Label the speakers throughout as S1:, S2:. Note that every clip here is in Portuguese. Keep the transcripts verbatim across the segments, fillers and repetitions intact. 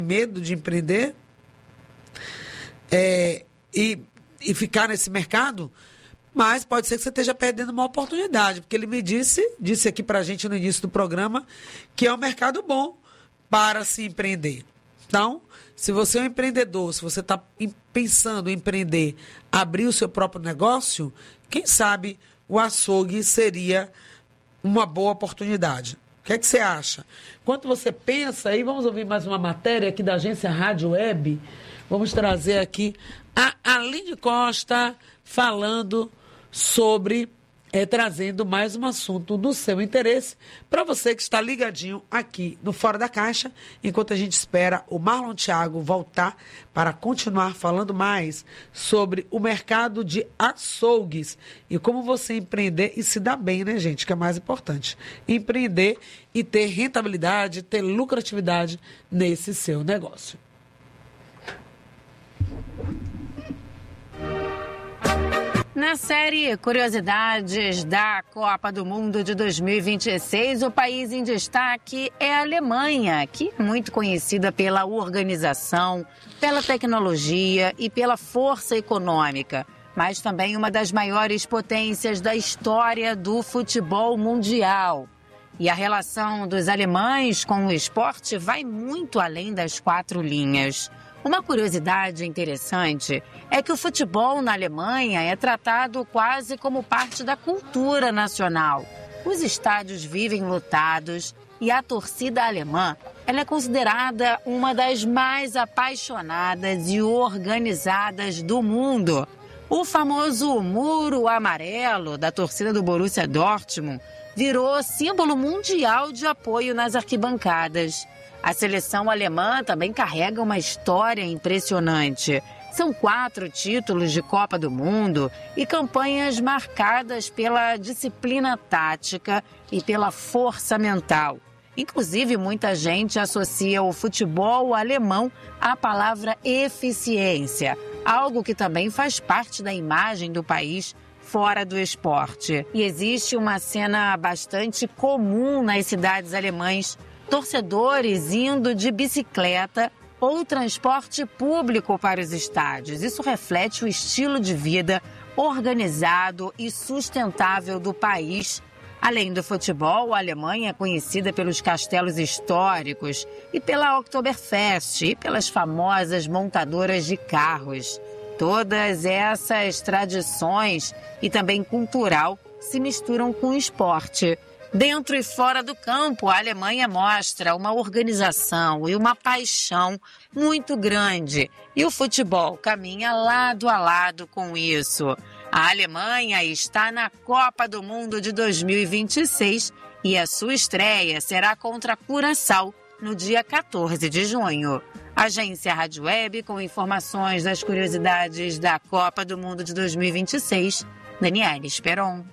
S1: medo de empreender é, e, e ficar nesse mercado, mas pode ser que você esteja perdendo uma oportunidade, porque ele me disse, disse aqui para a gente no início do programa, que é um mercado bom para se empreender. Então, se você é um empreendedor, se você está pensando em empreender, abrir o seu próprio negócio, quem sabe o açougue seria uma boa oportunidade. O que é que você acha? Enquanto você pensa aí, vamos ouvir mais uma matéria aqui da agência Rádio Web. Vamos trazer aqui a Aline Costa falando sobre, é, trazendo mais um assunto do seu interesse para você que está ligadinho aqui no Fora da Caixa, enquanto a gente espera o Marlon Thiago voltar para continuar falando mais sobre o mercado de açougues e como você empreender e se dar bem, né, gente, que é mais importante. Empreender e ter rentabilidade, ter lucratividade nesse seu negócio.
S2: Na série Curiosidades da Copa do Mundo de dois mil e vinte e seis, o país em destaque é a Alemanha, que é muito conhecida pela organização, pela tecnologia e pela força econômica, mas também uma das maiores potências da história do futebol mundial. E a relação dos alemães com o esporte vai muito além das quatro linhas. Uma curiosidade interessante é que o futebol na Alemanha é tratado quase como parte da cultura nacional. Os estádios vivem lotados e a torcida alemã ela é considerada uma das mais apaixonadas e organizadas do mundo. O famoso Muro Amarelo da torcida do Borussia Dortmund virou símbolo mundial de apoio nas arquibancadas. A seleção alemã também carrega uma história impressionante. São quatro títulos de Copa do Mundo e campanhas marcadas pela disciplina tática e pela força mental. Inclusive, muita gente associa o futebol alemão à palavra eficiência, algo que também faz parte da imagem do país fora do esporte. E existe uma cena bastante comum nas cidades alemãs: torcedores indo de bicicleta ou transporte público para os estádios. Isso reflete o estilo de vida organizado e sustentável do país. Além do futebol, a Alemanha é conhecida pelos castelos históricos e pela Oktoberfest e pelas famosas montadoras de carros. Todas essas tradições e também cultural se misturam com o esporte. Dentro e fora do campo, a Alemanha mostra uma organização e uma paixão muito grande. E o futebol caminha lado a lado com isso. A Alemanha está na Copa do Mundo de dois mil e vinte e seis e a sua estreia será contra a Curaçao no dia quatorze de junho. Agência Rádio Web com informações das curiosidades da Copa do Mundo de dois mil e vinte e seis, Daniela Esperon.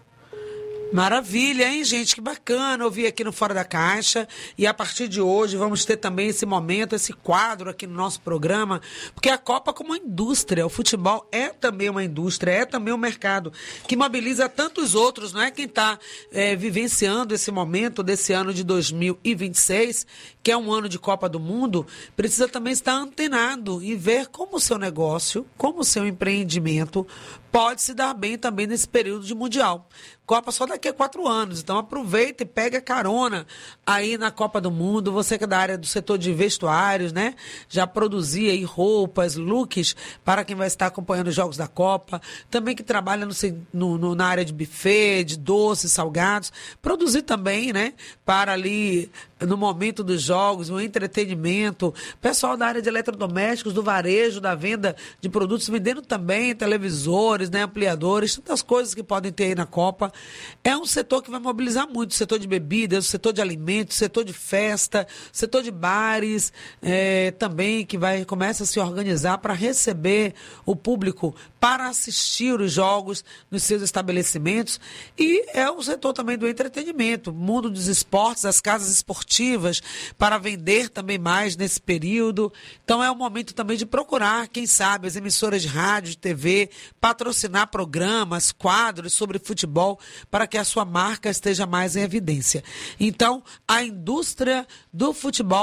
S1: Maravilha, hein, gente? Que bacana ouvir aqui no Fora da Caixa. E a partir de hoje vamos ter também esse momento, esse quadro aqui no nosso programa, porque a Copa como uma indústria, o futebol é também uma indústria, é também um mercado que mobiliza tantos outros, não é? Quem está é, vivenciando esse momento desse ano de dois mil e vinte e seis, que é um ano de Copa do Mundo, precisa também estar antenado e ver como o seu negócio, como o seu empreendimento pode se dar bem também nesse período de Mundial. Copa só daqui a quatro anos, então aproveita e pega carona aí na Copa do Mundo. Você que é da área do setor de vestuários, né? Já produzia aí roupas, looks para quem vai estar acompanhando os Jogos da Copa. Também que trabalha no, no, no, na área de buffet, de doces, salgados. Produzir também, né? Para ali, no momento dos jogos, o entretenimento. Pessoal da área de eletrodomésticos, do varejo, da venda de produtos, vendendo também televisores, né? Ampliadores, tantas coisas que podem ter aí na Copa. É um setor que vai mobilizar muito, o setor de bebidas, o setor de alimentos, o setor de festa, o setor de bares, é, também que vai, começa a se organizar para receber o público para assistir os jogos nos seus estabelecimentos. E é o setor também do entretenimento, mundo dos esportes, as casas esportivas, para vender também mais nesse período. Então é o momento também de procurar, quem sabe, as emissoras de rádio, de T V, patrocinar programas, quadros sobre futebol, para que a sua marca esteja mais em evidência. Então, a indústria do futebol está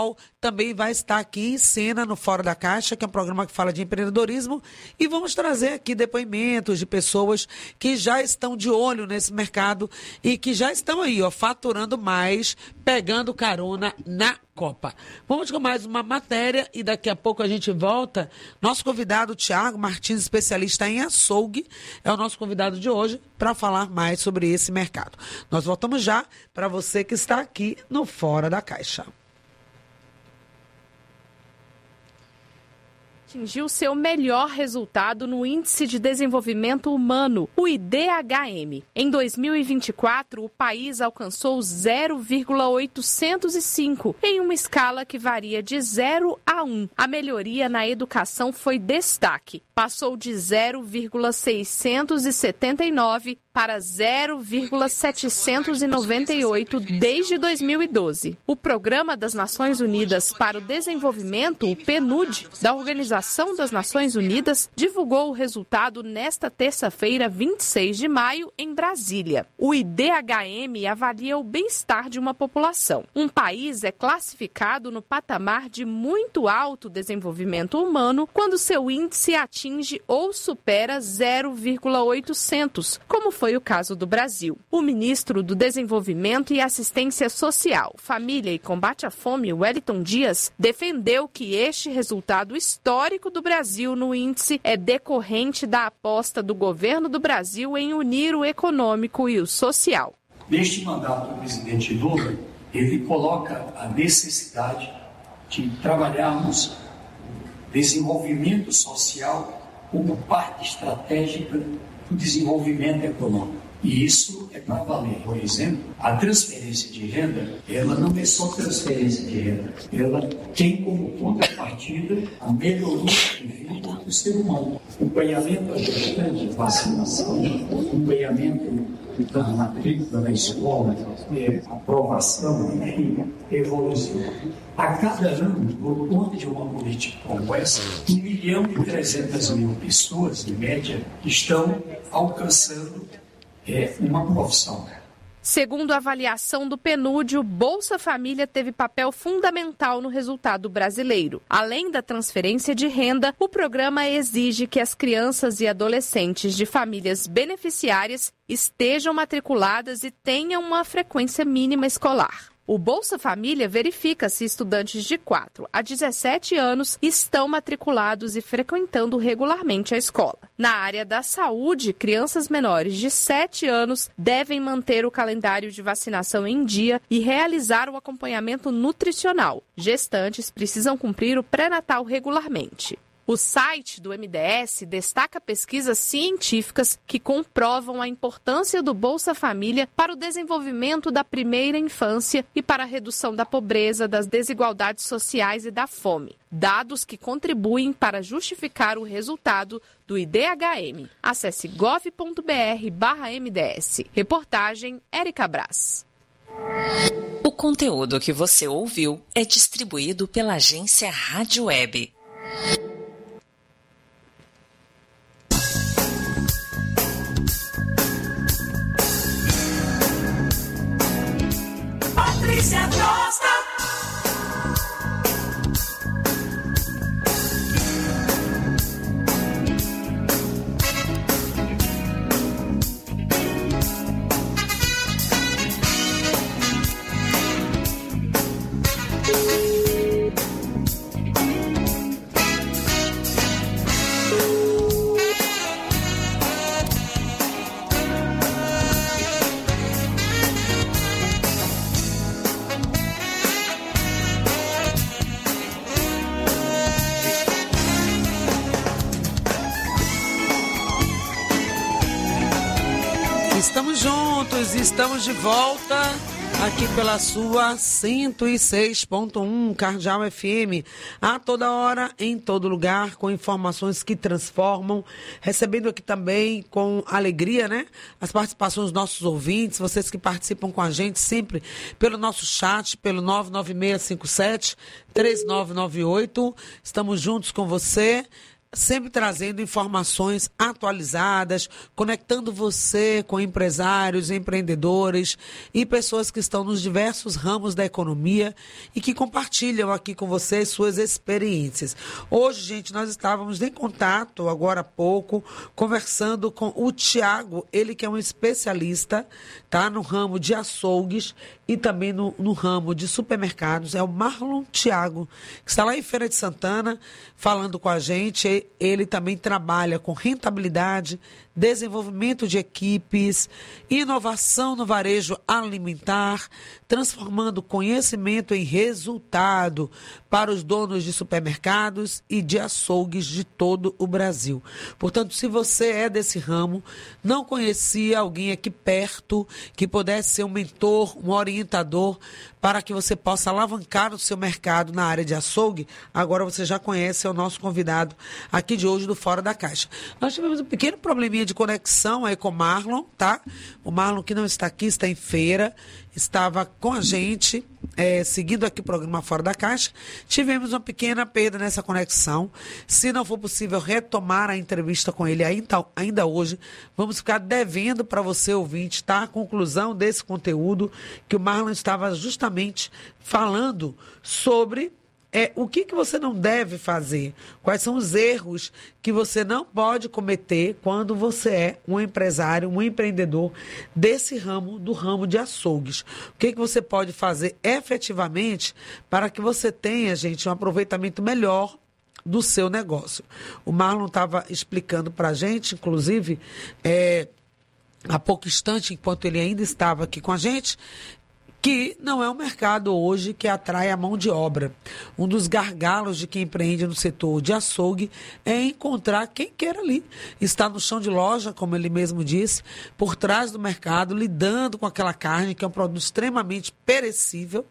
S1: também vai estar aqui em cena no Fora da Caixa, que é um programa que fala de empreendedorismo, e vamos trazer aqui depoimentos de pessoas que já estão de olho nesse mercado e que já estão aí, ó, faturando mais, pegando carona na Copa. Vamos com mais uma matéria e daqui a pouco a gente volta. Nosso convidado, Tiago Martins, especialista em açougue, é o nosso convidado de hoje para falar mais sobre esse mercado. Nós voltamos já para você que está aqui no Fora da Caixa.
S3: Atingiu seu melhor resultado no Índice de Desenvolvimento Humano, o I D H M. Em dois mil e vinte e quatro, o país alcançou zero vírgula oitocentos e cinco, em uma escala que varia de zero a um. A melhoria na educação foi destaque. Passou de zero vírgula seiscentos e setenta e nove para zero vírgula setecentos e noventa e oito desde dois mil e doze. O Programa das Nações Unidas para o Desenvolvimento, o P N U D, da Organização das Nações Unidas, divulgou o resultado nesta terça-feira, vinte e seis de maio, em Brasília. O I D H M avalia o bem-estar de uma população. Um país é classificado no patamar de muito alto desenvolvimento humano quando seu índice atinge ou supera zero vírgula oitocentos, como foi Foi o caso do Brasil. O ministro do Desenvolvimento e Assistência Social, Família e Combate à Fome, Wellington Dias, defendeu que este resultado histórico do Brasil no índice é decorrente da aposta do governo do Brasil em unir o econômico e o social.
S4: Neste mandato do presidente Lula, ele coloca a necessidade de trabalharmos o desenvolvimento social como parte estratégica do desenvolvimento econômico. E isso é para valer. Por exemplo, a transferência de renda, ela não é só transferência de renda, ela tem como contrapartida a melhoria de vida do ser humano. Acompanhamento à gestante, vacinação, acompanhamento da matrícula na escola, é, aprovação, enfim, evolução. A cada ano, por conta de uma política como essa, um milhão e trezentas mil pessoas, em média, estão alcançando é, uma profissão.
S3: Segundo a avaliação do P N U D, o Bolsa Família teve papel fundamental no resultado brasileiro. Além da transferência de renda, o programa exige que as crianças e adolescentes de famílias beneficiárias estejam matriculadas e tenham uma frequência mínima escolar. O Bolsa Família verifica se estudantes de quatro a dezessete anos estão matriculados e frequentando regularmente a escola. Na área da saúde, crianças menores de sete anos devem manter o calendário de vacinação em dia e realizar o acompanhamento nutricional. Gestantes precisam cumprir o pré-natal regularmente. O site do M D S destaca pesquisas científicas que comprovam a importância do Bolsa Família para o desenvolvimento da primeira infância e para a redução da pobreza, das desigualdades sociais e da fome. Dados que contribuem para justificar o resultado do I D H M. Acesse gov ponto br barra M D S. Reportagem Érica Brás.
S5: O conteúdo que você ouviu é distribuído pela agência Rádio Web.
S6: Patrícia Costa.
S1: Estamos juntos, estamos de volta aqui pela sua cento e seis ponto um Cardeal F M, a toda hora, em todo lugar, com informações que transformam, recebendo aqui também com alegria, né, as participações dos nossos ouvintes, vocês que participam com a gente sempre pelo nosso chat, pelo nove nove seis cinco sete três nove nove oito, estamos juntos com você. sempre trazendo informações atualizadas, conectando você com empresários, empreendedores e pessoas que estão nos diversos ramos da economia e que compartilham aqui com você suas experiências. Hoje, gente, nós estávamos em contato, agora há pouco, conversando com o Tiago, ele que é um especialista, tá, no ramo de açougues e também no, no ramo de supermercados. É o Marlon Tiago, que está lá em Feira de Santana, falando com a gente. Ele também trabalha com rentabilidade, desenvolvimento de equipes, inovação no varejo alimentar, transformando conhecimento em resultado para os donos de supermercados e de açougues de todo o Brasil. Portanto, se você é desse ramo, não conhecia alguém aqui perto que pudesse ser um mentor, um orientador, para que você possa alavancar o seu mercado na área de açougue, agora você já conhece, é o nosso convidado aqui de hoje do Fora da Caixa. Nós tivemos um pequeno probleminha de conexão aí com o Marlon, tá? O Marlon, que não está aqui, está em feira, estava com a gente, é, seguindo aqui o programa Fora da Caixa. Tivemos uma pequena perda nessa conexão. Se não for possível retomar a entrevista com ele ainda, ainda hoje, vamos ficar devendo para você, ouvinte, tá? A conclusão desse conteúdo que o Marlon estava justamente falando sobre É, o que, que você não deve fazer? Quais são os erros que você não pode cometer quando você é um empresário, um empreendedor desse ramo, do ramo de açougues? O que, que você pode fazer efetivamente para que você tenha, gente, um aproveitamento melhor do seu negócio? O Marlon estava explicando para a gente, inclusive, é, há pouco instante, enquanto ele ainda estava aqui com a gente, que não é um mercado hoje que atrai a mão de obra. Um dos gargalos de quem empreende no setor de açougue é encontrar quem quer ali. Está no chão de loja, como ele mesmo disse, por trás do mercado, lidando com aquela carne, que é um produto extremamente perecível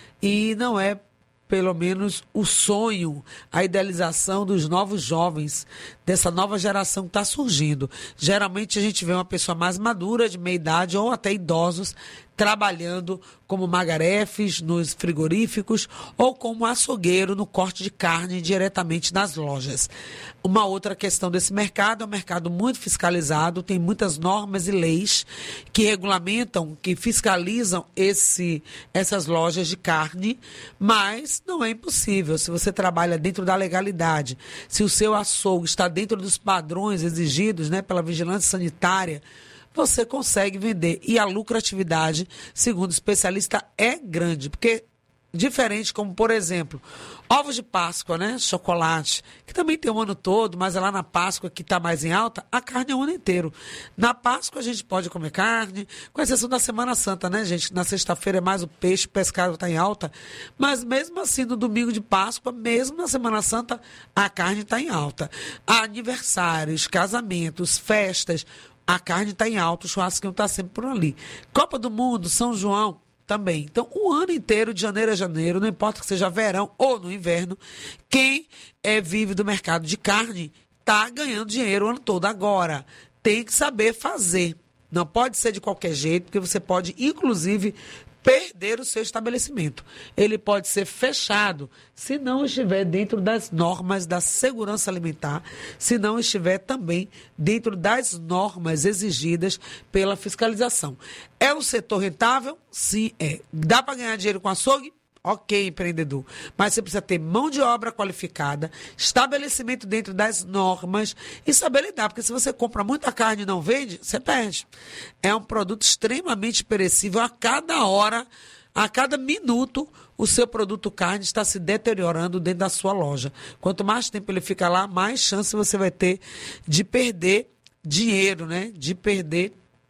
S1: e não é, pelo menos, o sonho, a idealização dos novos jovens, dessa nova geração que está surgindo. Geralmente a gente vê uma pessoa mais madura, de meia idade, ou até idosos, trabalhando como magarefes nos frigoríficos ou como açougueiro no corte de carne diretamente nas lojas. Uma outra questão desse mercado é um mercado muito fiscalizado, tem muitas normas e leis que regulamentam, que fiscalizam esse, essas lojas de carne, mas não é impossível. Se você trabalha dentro da legalidade, se o seu açougue está dentro dos padrões exigidos, né, pela vigilância sanitária, você consegue vender. E a lucratividade, segundo o especialista, é grande. Porque, diferente como, por exemplo, ovos de Páscoa, né? Chocolate, que também tem o ano todo, mas é lá na Páscoa que está mais em alta, a carne é o ano inteiro. Na Páscoa a gente pode comer carne, com exceção da Semana Santa, né, gente? Na sexta-feira é mais o peixe, o pescado está em alta. Mas mesmo assim, no domingo de Páscoa, mesmo na Semana Santa, a carne está em alta. Aniversários, casamentos, festas, a carne está em alta, o churrasquinho está sempre por ali. Copa do Mundo, São João, também. Então, o ano inteiro, de janeiro a janeiro, não importa que seja verão ou no inverno, quem é, vive do mercado de carne está ganhando dinheiro o ano todo. Agora, tem que saber fazer. Não pode ser de qualquer jeito, porque você pode, inclusive, perder o seu estabelecimento. Ele pode ser fechado se não estiver dentro das normas da segurança alimentar, se não estiver também dentro das normas exigidas pela fiscalização. É um setor rentável? Sim, é. Dá para ganhar dinheiro com açougue? Ok, empreendedor, mas você precisa ter mão de obra qualificada, estabelecimento dentro das normas e saber lidar, porque se você compra muita carne e não vende, você perde. É um produto extremamente perecível. A cada hora, a cada minuto, o seu produto carne está se deteriorando dentro da sua loja. Quanto mais tempo ele fica lá, mais chance você vai ter de perder dinheiro, né? De perder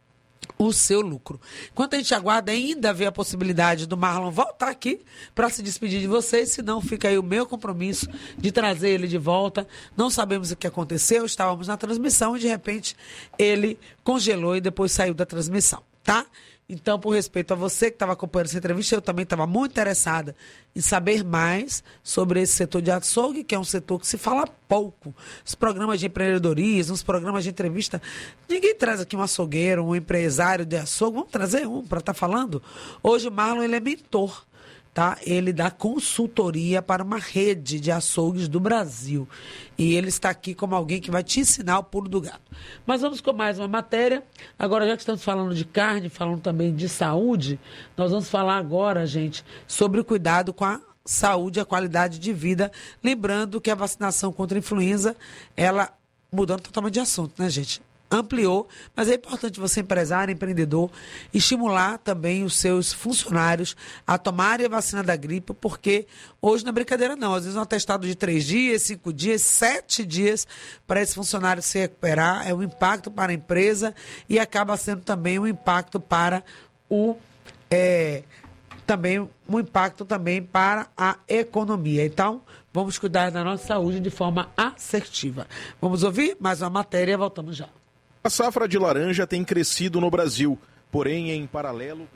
S1: o seu lucro. Enquanto a gente aguarda ainda ver a possibilidade do Marlon voltar aqui para se despedir de vocês, senão fica aí o meu compromisso de trazer ele de volta. Não sabemos o que aconteceu, estávamos na transmissão e de repente ele congelou e depois saiu da transmissão, tá? Então, por respeito a você que estava acompanhando essa entrevista, eu também estava muito interessada em saber mais sobre esse setor de açougue, que é um setor que se fala pouco. Os programas de empreendedorismo, os programas de entrevista, ninguém traz aqui um açougueiro, um empresário de açougue. Vamos trazer um para estar tá falando? Hoje o Marlon, ele é mentor. tá? Ele dá consultoria para uma rede de açougues do Brasil. E ele está aqui como alguém que vai te ensinar o pulo do gato. Mas vamos com mais uma matéria. Agora, já que estamos falando de carne, falando também de saúde, nós vamos falar agora, gente, sobre o cuidado com a saúde e a qualidade de vida. Lembrando que a vacinação contra a influenza, ela, mudando totalmente de assunto, né, gente? Ampliou, mas é importante você, empresário, empreendedor, estimular também os seus funcionários a tomarem a vacina da gripe, porque hoje não é brincadeira não, às vezes um atestado de três dias, cinco dias, sete dias para esse funcionário se recuperar, é um impacto para a empresa e acaba sendo também um impacto para o é, também um impacto também para a economia. Então, vamos cuidar da nossa saúde de forma assertiva. Vamos ouvir mais uma matéria, voltamos já.
S6: A safra de laranja tem crescido no Brasil, porém, em paralelo...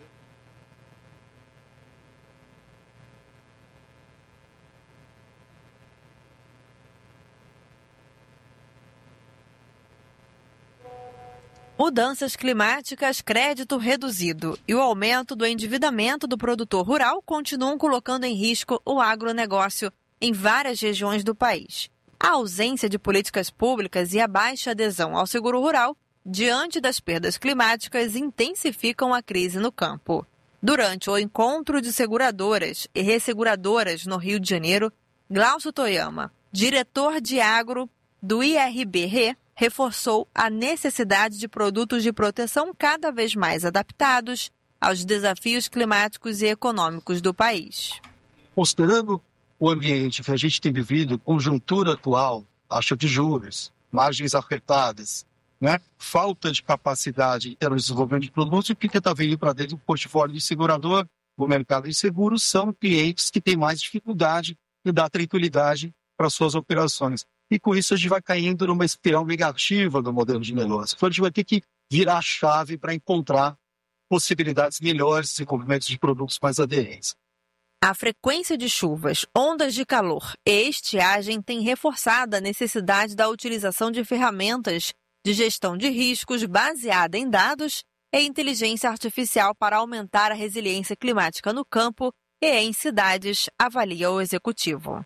S7: Mudanças climáticas, crédito reduzido e o aumento do endividamento do produtor rural continuam colocando em risco o agronegócio em várias regiões do país. A ausência de políticas públicas e a baixa adesão ao seguro rural, diante das perdas climáticas, intensificam a crise no campo. Durante o encontro de seguradoras e resseguradoras no Rio de Janeiro, Glaucio Toyama, diretor de agro do I R B R E, reforçou a necessidade de produtos de proteção cada vez mais adaptados aos desafios climáticos e econômicos do país.
S8: Considerando o ambiente que a gente tem vivido, conjuntura atual, taxa de juros, margens apertadas, né? Falta de capacidade em termos de desenvolvimento de produtos, e o que está vindo para dentro do portfólio de segurador, o mercado de seguros, são clientes que têm mais dificuldade de dar tranquilidade para suas operações. E com isso a gente vai caindo numa espiral negativa do modelo de negócio. Então a gente vai ter que virar a chave para encontrar possibilidades melhores de desenvolvimento de produtos mais aderentes.
S7: A frequência de chuvas, ondas de calor e estiagem tem reforçado a necessidade da utilização de ferramentas de gestão de riscos baseada em dados e inteligência artificial para aumentar a resiliência climática no campo e em cidades, avalia o executivo.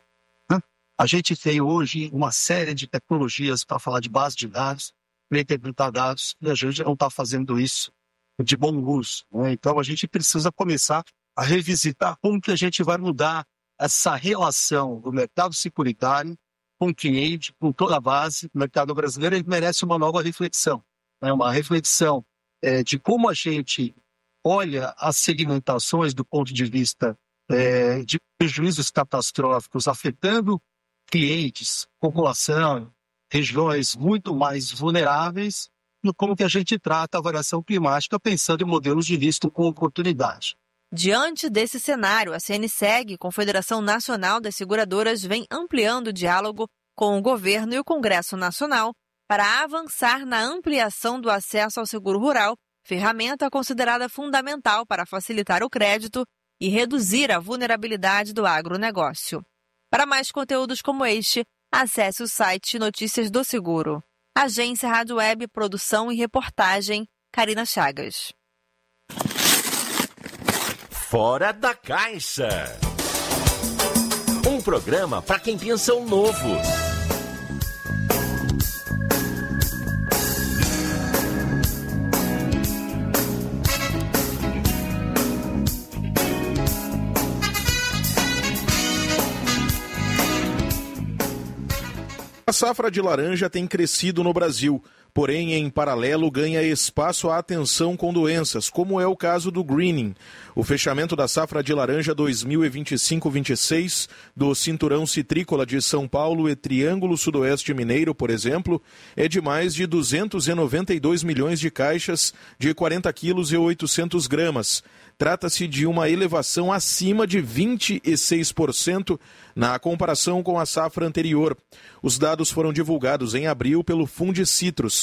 S8: A gente tem hoje uma série de tecnologias para falar de base de dados, para interpretar dados, e a gente não está fazendo isso de bom uso, né? Então a gente precisa começar a revisitar como que a gente vai mudar essa relação do mercado securitário com o cliente, com toda a base. O mercado brasileiro ele merece uma nova reflexão, né? Uma reflexão é, de como a gente olha as segmentações do ponto de vista é, de prejuízos catastróficos afetando clientes, população, regiões muito mais vulneráveis, e como que a gente trata a variação climática pensando em modelos de risco com oportunidade.
S7: Diante desse cenário, a C N S E G, Confederação Nacional das Seguradoras, vem ampliando o diálogo com o governo e o Congresso Nacional para avançar na ampliação do acesso ao seguro rural, ferramenta considerada fundamental para facilitar o crédito e reduzir a vulnerabilidade do agronegócio. Para mais conteúdos como este, acesse o site Notícias do Seguro. Agência Rádio Web, produção e reportagem, Karina Chagas.
S9: Fora da Caixa. Um programa para quem pensa o novo.
S6: A safra de laranja tem crescido no Brasil, porém, em paralelo, ganha espaço a atenção com doenças, como é o caso do greening. O fechamento da safra de laranja dois mil e vinte e cinco vinte e seis do Cinturão Citrícola de São Paulo e Triângulo Sudoeste Mineiro, por exemplo, é de mais de duzentos e noventa e dois milhões de caixas de quarenta quilos e oitocentos gramas. Trata-se de uma elevação acima de vinte e seis por cento na comparação com a safra anterior. Os dados foram divulgados em abril pelo Fundecitrus,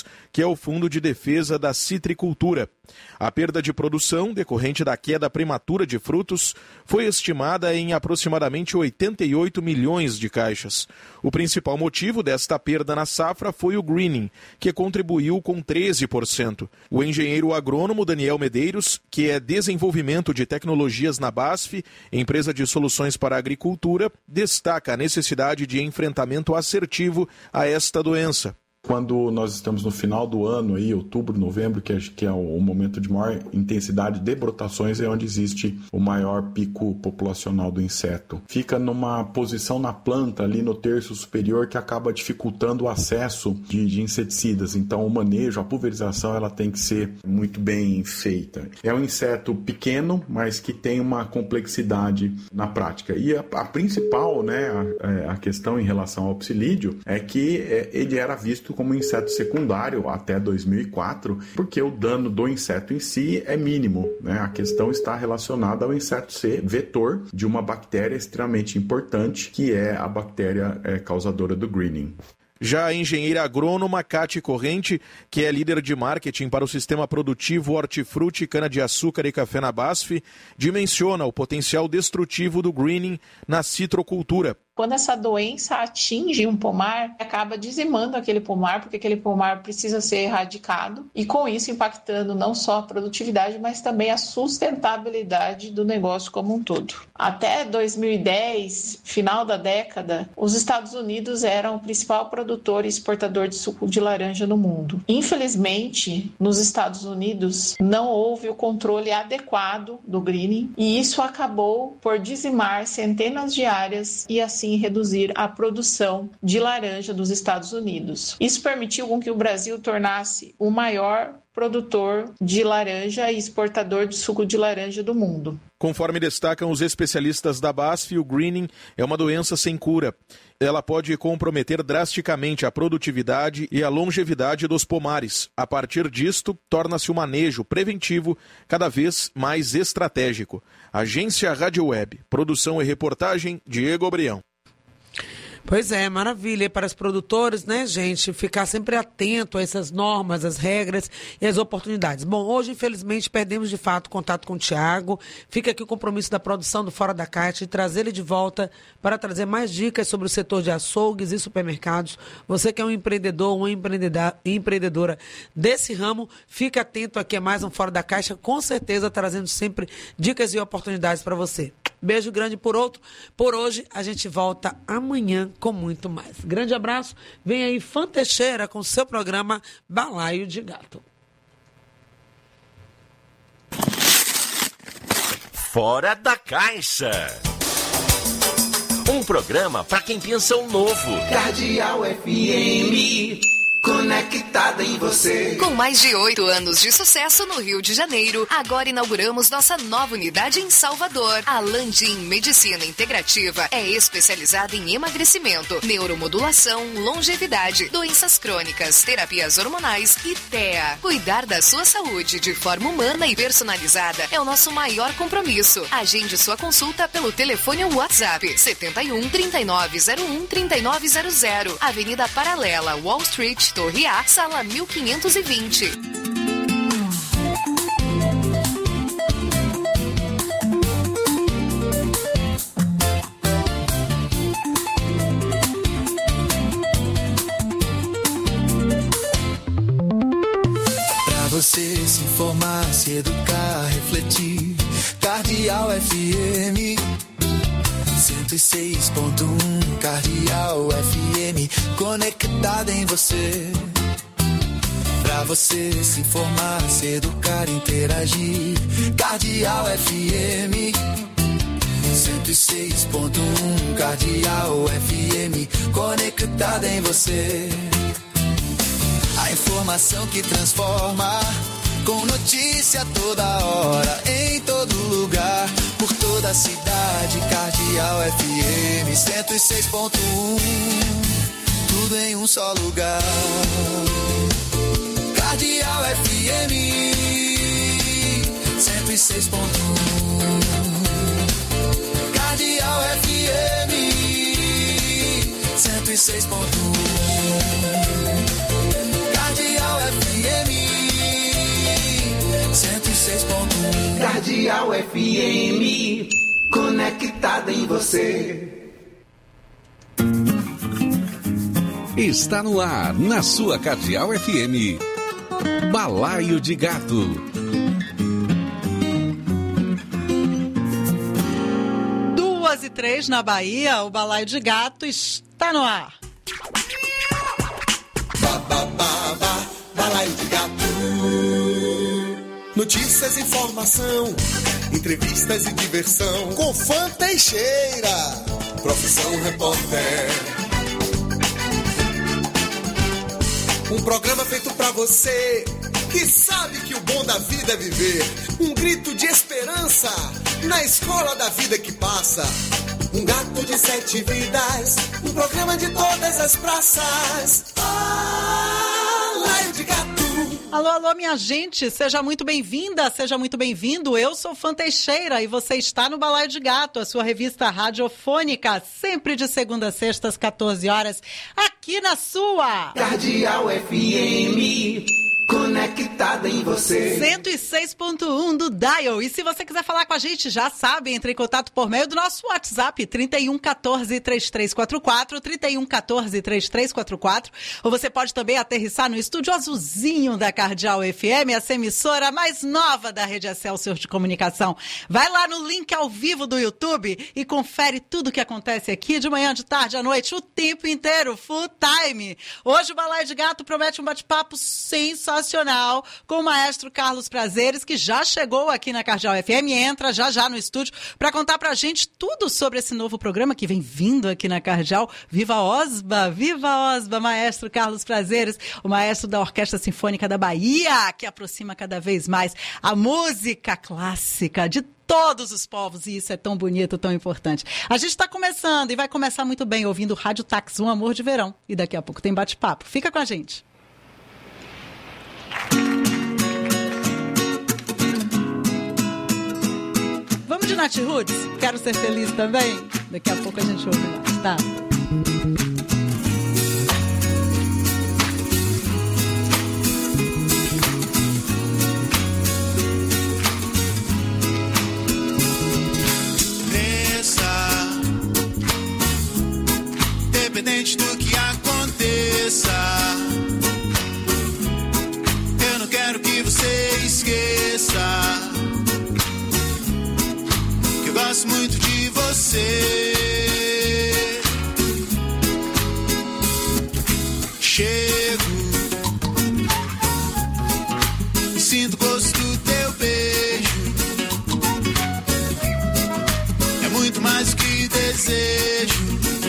S6: Frutos, que é o Fundo de Defesa da Citricultura. A perda de produção, decorrente da queda prematura de frutos, foi estimada em aproximadamente oitenta e oito milhões de caixas. O principal motivo desta perda na safra foi o greening, que contribuiu com treze por cento. O engenheiro agrônomo Daniel Medeiros, que é desenvolvimento de tecnologias na BASF, empresa de soluções para a agricultura, destaca a necessidade de enfrentamento assertivo a esta doença.
S10: Quando nós estamos no final do ano, aí, outubro, novembro, que é, que é o momento de maior intensidade de brotações, é onde existe o maior pico populacional do inseto. Fica numa posição na planta, ali no terço superior, que acaba dificultando o acesso de, de inseticidas. Então, o manejo, a pulverização, ela tem que ser muito bem feita. É um inseto pequeno, mas que tem uma complexidade na prática. E a, a principal, né, a, a questão em relação ao psilídeo é que é, ele era visto como inseto secundário até dois mil e quatro, porque o dano do inseto em si é mínimo, né? A questão está relacionada ao inseto ser vetor de uma bactéria extremamente importante, que é a bactéria é, causadora do greening.
S6: Já a engenheira agrônoma Cate Corrente, que é líder de marketing para o sistema produtivo hortifruti, cana-de-açúcar e café na BASF, dimensiona o potencial destrutivo do greening na citrocultura.
S11: Quando essa doença atinge um pomar, acaba dizimando aquele pomar, porque aquele pomar precisa ser erradicado e com isso impactando não só a produtividade, mas também a sustentabilidade do negócio como um todo. Até dois mil e dez, final da década, os Estados Unidos eram o principal produtor e exportador de suco de laranja no mundo. Infelizmente, nos Estados Unidos não houve o controle adequado do greening e isso acabou por dizimar centenas de áreas e assim reduzir a produção de laranja dos Estados Unidos. Isso permitiu com que o Brasil tornasse o maior produtor de laranja e exportador de suco de laranja do mundo.
S6: Conforme destacam os especialistas da BASF, o greening é uma doença sem cura. Ela pode comprometer drasticamente a produtividade e a longevidade dos pomares. A partir disto, torna-se o manejo preventivo cada vez mais estratégico. Agência Rádio Web. Produção e reportagem, Diego Obrião.
S1: Pois é, maravilha. E para os produtores, né, gente, ficar sempre atento a essas normas, as regras e as oportunidades. Bom, hoje, infelizmente, perdemos de fato contato com o Tiago. Fica aqui o compromisso da produção do Fora da Caixa de trazer ele de volta para trazer mais dicas sobre o setor de açougues e supermercados. Você que é um empreendedor, uma empreendedora desse ramo, fica atento aqui a mais um Fora da Caixa, com certeza trazendo sempre dicas e oportunidades para você. Beijo grande por outro. Por hoje, a gente volta amanhã com muito mais. Grande abraço. Vem aí Fã Teixeira com seu programa Balaio de Gato.
S9: Fora da Caixa. Um programa para quem pensa o novo.
S12: Cardeal F M. Conectada em você.
S13: Com mais de oito anos de sucesso no Rio de Janeiro, agora inauguramos nossa nova unidade em Salvador. A Landim Medicina Integrativa é especializada em emagrecimento, neuromodulação, longevidade, doenças crônicas, terapias hormonais e T E A. Cuidar da sua saúde de forma humana e personalizada é o nosso maior compromisso. Agende sua consulta pelo telefone ou WhatsApp setenta e um, trinta e nove zero um, trinta e nove zero zero, Avenida Paralela, Wall Street, Torre A, sala mil quinhentos e vinte.
S12: Pra você se informar, se educar, refletir, Cardeal F M cento e seis ponto um, Cardeal F M, conectada em você. Pra você se informar, se educar, interagir, Cardeal F M cento e seis ponto um, Cardeal F M, conectada em você. A informação que transforma, com notícia toda hora, em todo lugar, por toda a cidade. Cardeal F M cento e seis ponto um, tudo em um só lugar. Cardeal F M cento e seis ponto um, Cardeal F M cento e seis ponto um, Cardeal
S14: Cardeal F M, conectada em você.
S15: Está no ar, na sua Cardeal F M, Balaio de Gato.
S16: Duas e três na Bahia, o Balaio de Gato está no ar.
S12: Ba, ba, ba, ba, Balaio de Gato. Notícias, informação, entrevistas e diversão. Com Fã Teixeira, profissão repórter. Um programa feito pra você que sabe que o bom da vida é viver. Um grito de esperança na escola da vida que passa. Um gato de sete vidas, um programa de todas as praças. Balaio de Gato.
S16: Alô, alô, minha gente, seja muito bem-vinda, seja muito bem-vindo. Eu sou Fã Teixeira e você está no Balaio de Gato, a sua revista radiofônica, sempre de segunda a sexta às quatorze horas, aqui na sua
S14: Cardeal F M, conectada em você.
S16: cento e seis ponto um do Dial. E se você quiser falar com a gente, já sabe, entre em contato por meio do nosso WhatsApp, trinta e um, quatorze, trinta e três quarenta e quatro, trinta e um, quatorze, trinta e três quarenta e quatro. Ou você pode também aterrissar no estúdio azulzinho da Cardeal F M, essa emissora mais nova da Rede Excelsior de Comunicação. Vai lá no link ao vivo do YouTube e confere tudo o que acontece aqui de manhã, de tarde, à noite, o tempo inteiro, full time. Hoje o Balaio de Gato promete um bate-papo sensacional com o maestro Carlos Prazeres, que já chegou aqui na Cardeal F M, entra já já no estúdio para contar pra gente tudo sobre esse novo programa que vem vindo aqui na Cardeal. Viva Osba, viva Osba, maestro Carlos Prazeres, o maestro da Orquestra Sinfônica da Bahia, que aproxima cada vez mais a música clássica de todos os povos, e isso é tão bonito, tão importante. A gente está começando e vai começar muito bem ouvindo Rádio Táxi, um amor de verão, e daqui a pouco tem bate-papo. Fica com a gente. Vamos de Nath Roots? Quero ser feliz também? Daqui a pouco a gente ouve mais, tá?
S17: Cresça, independente do que aconteça. Eu não quero que você esqueça que eu gosto muito de você. Chego e sinto o gosto do teu beijo. É muito mais do que desejo.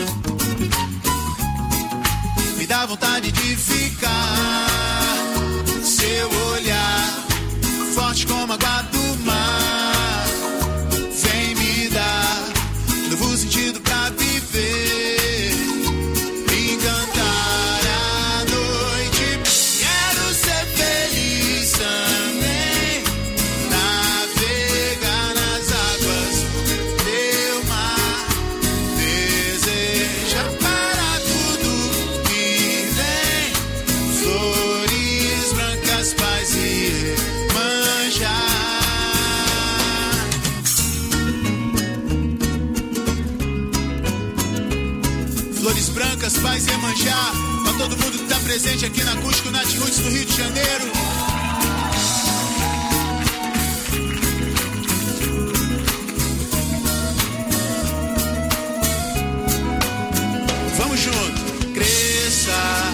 S17: Me dá vontade de ficar. Seu olhar, forte como a água do mar, vem me dar novo sentido pra viver, encantar a noite. Quero ser feliz também, navegar nas águas do teu mar, deseja para tudo que vem, flores brancas, paz e manjar. Flores brancas, paz e manjar. Pra todo mundo que tá presente aqui na Acústico Nath Roots do Rio de Janeiro. Vamos junto. Cresça,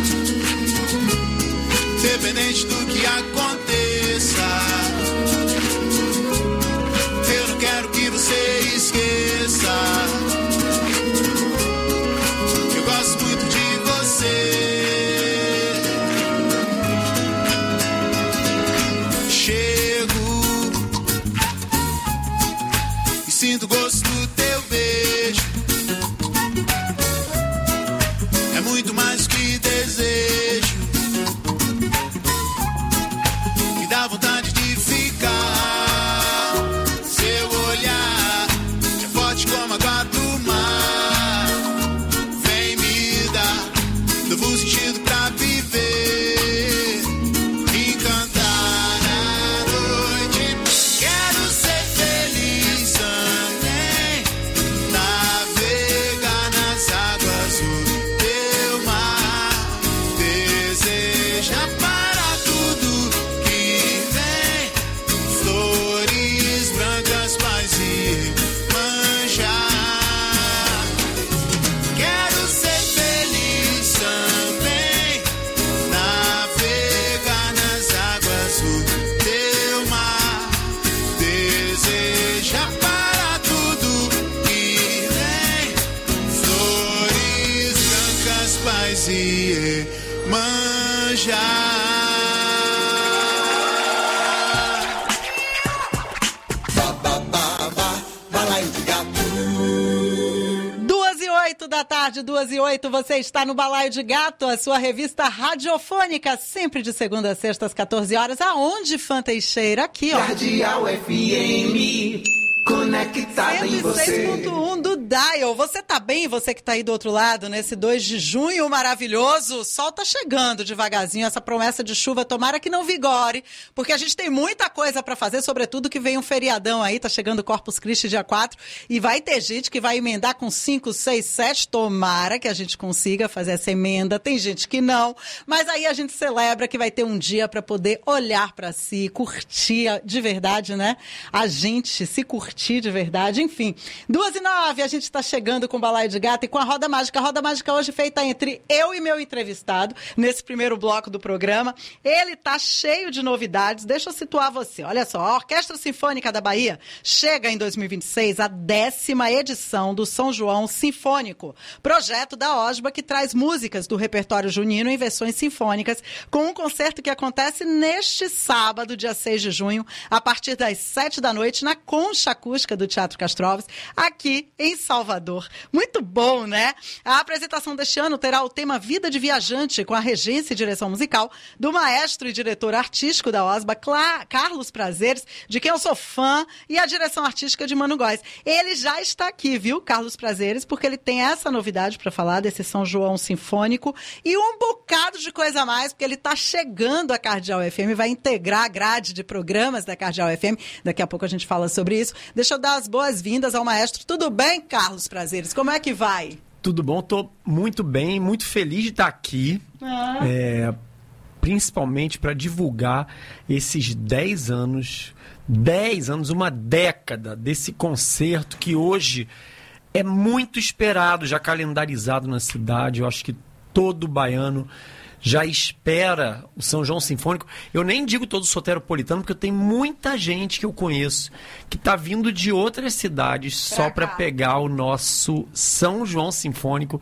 S17: independente do que aconteça. Eu não quero que você esqueça que eu gosto muito de você. Chego e sinto o gosto do teu beijo. É muito mais do que desejo. Me dá vontade de ficar. Seu olhar é forte como a água do mar, vem me dar novo sentido pra viver, encantar a noite. Quero e manjar.
S16: Da tarde, duas e oito, você está no Balaio de Gato, a sua revista radiofônica, sempre de segunda a sexta às quatorze horas. Aonde, Fã Teixeira? Aqui, ó.
S14: Cardeal F M, conectada em você.
S16: cento e seis ponto um do Dial. Você tá bem? Você que tá aí do outro lado, nesse dois de junho maravilhoso? O sol tá chegando devagarzinho, essa promessa de chuva, tomara que não vigore, porque a gente tem muita coisa pra fazer, sobretudo que vem um feriadão aí, tá chegando o Corpus Christi dia quatro, e vai ter gente que vai emendar com cinco, seis, sete, tomara que a gente consiga fazer essa emenda, tem gente que não, mas aí a gente celebra que vai ter um dia pra poder olhar pra si, curtir de verdade, né? A gente se curtir de verdade, enfim. Duas e nove, a gente está chegando com o Balaio de Gato e com a Roda Mágica. A Roda Mágica hoje feita entre eu e meu entrevistado, nesse primeiro bloco do programa. Ele tá cheio de novidades. Deixa eu situar você. Olha só, a Orquestra Sinfônica da Bahia chega em dois mil e vinte e seis a décima edição do São João Sinfônico, projeto da OSBA que traz músicas do repertório junino em versões sinfônicas, com um concerto que acontece neste sábado, dia seis de junho, a partir das sete da noite, na Concha Acústica do Teatro Castro Alves, aqui em Salvador. Muito bom, né? A apresentação deste ano terá o tema Vida de Viajante, com a regência e direção musical do maestro e diretor artístico da OSBA, Cla- Carlos Prazeres, de quem eu sou fã, e a direção artística de Mano Góes. Ele já está aqui, viu, Carlos Prazeres, porque ele tem essa novidade para falar desse São João Sinfônico e um bocado de coisa a mais, porque ele está chegando a Cardeal F M, vai integrar a grade de programas da Cardeal F M. Daqui a pouco a gente fala sobre isso. Deixa eu dar as boas-vindas ao maestro. Tudo bem, Carlos Prazeres? Como é que vai?
S18: Tudo bom, estou muito bem, muito feliz de estar aqui, ah. é, principalmente para divulgar esses dez anos, dez anos, uma década desse concerto que hoje é muito esperado, já calendarizado na cidade. Eu acho que todo baiano já espera o São João Sinfônico. Eu nem digo todo soteropolitano, porque eu tenho muita gente que eu conheço que está vindo de outras cidades pra só para pegar o nosso São João Sinfônico.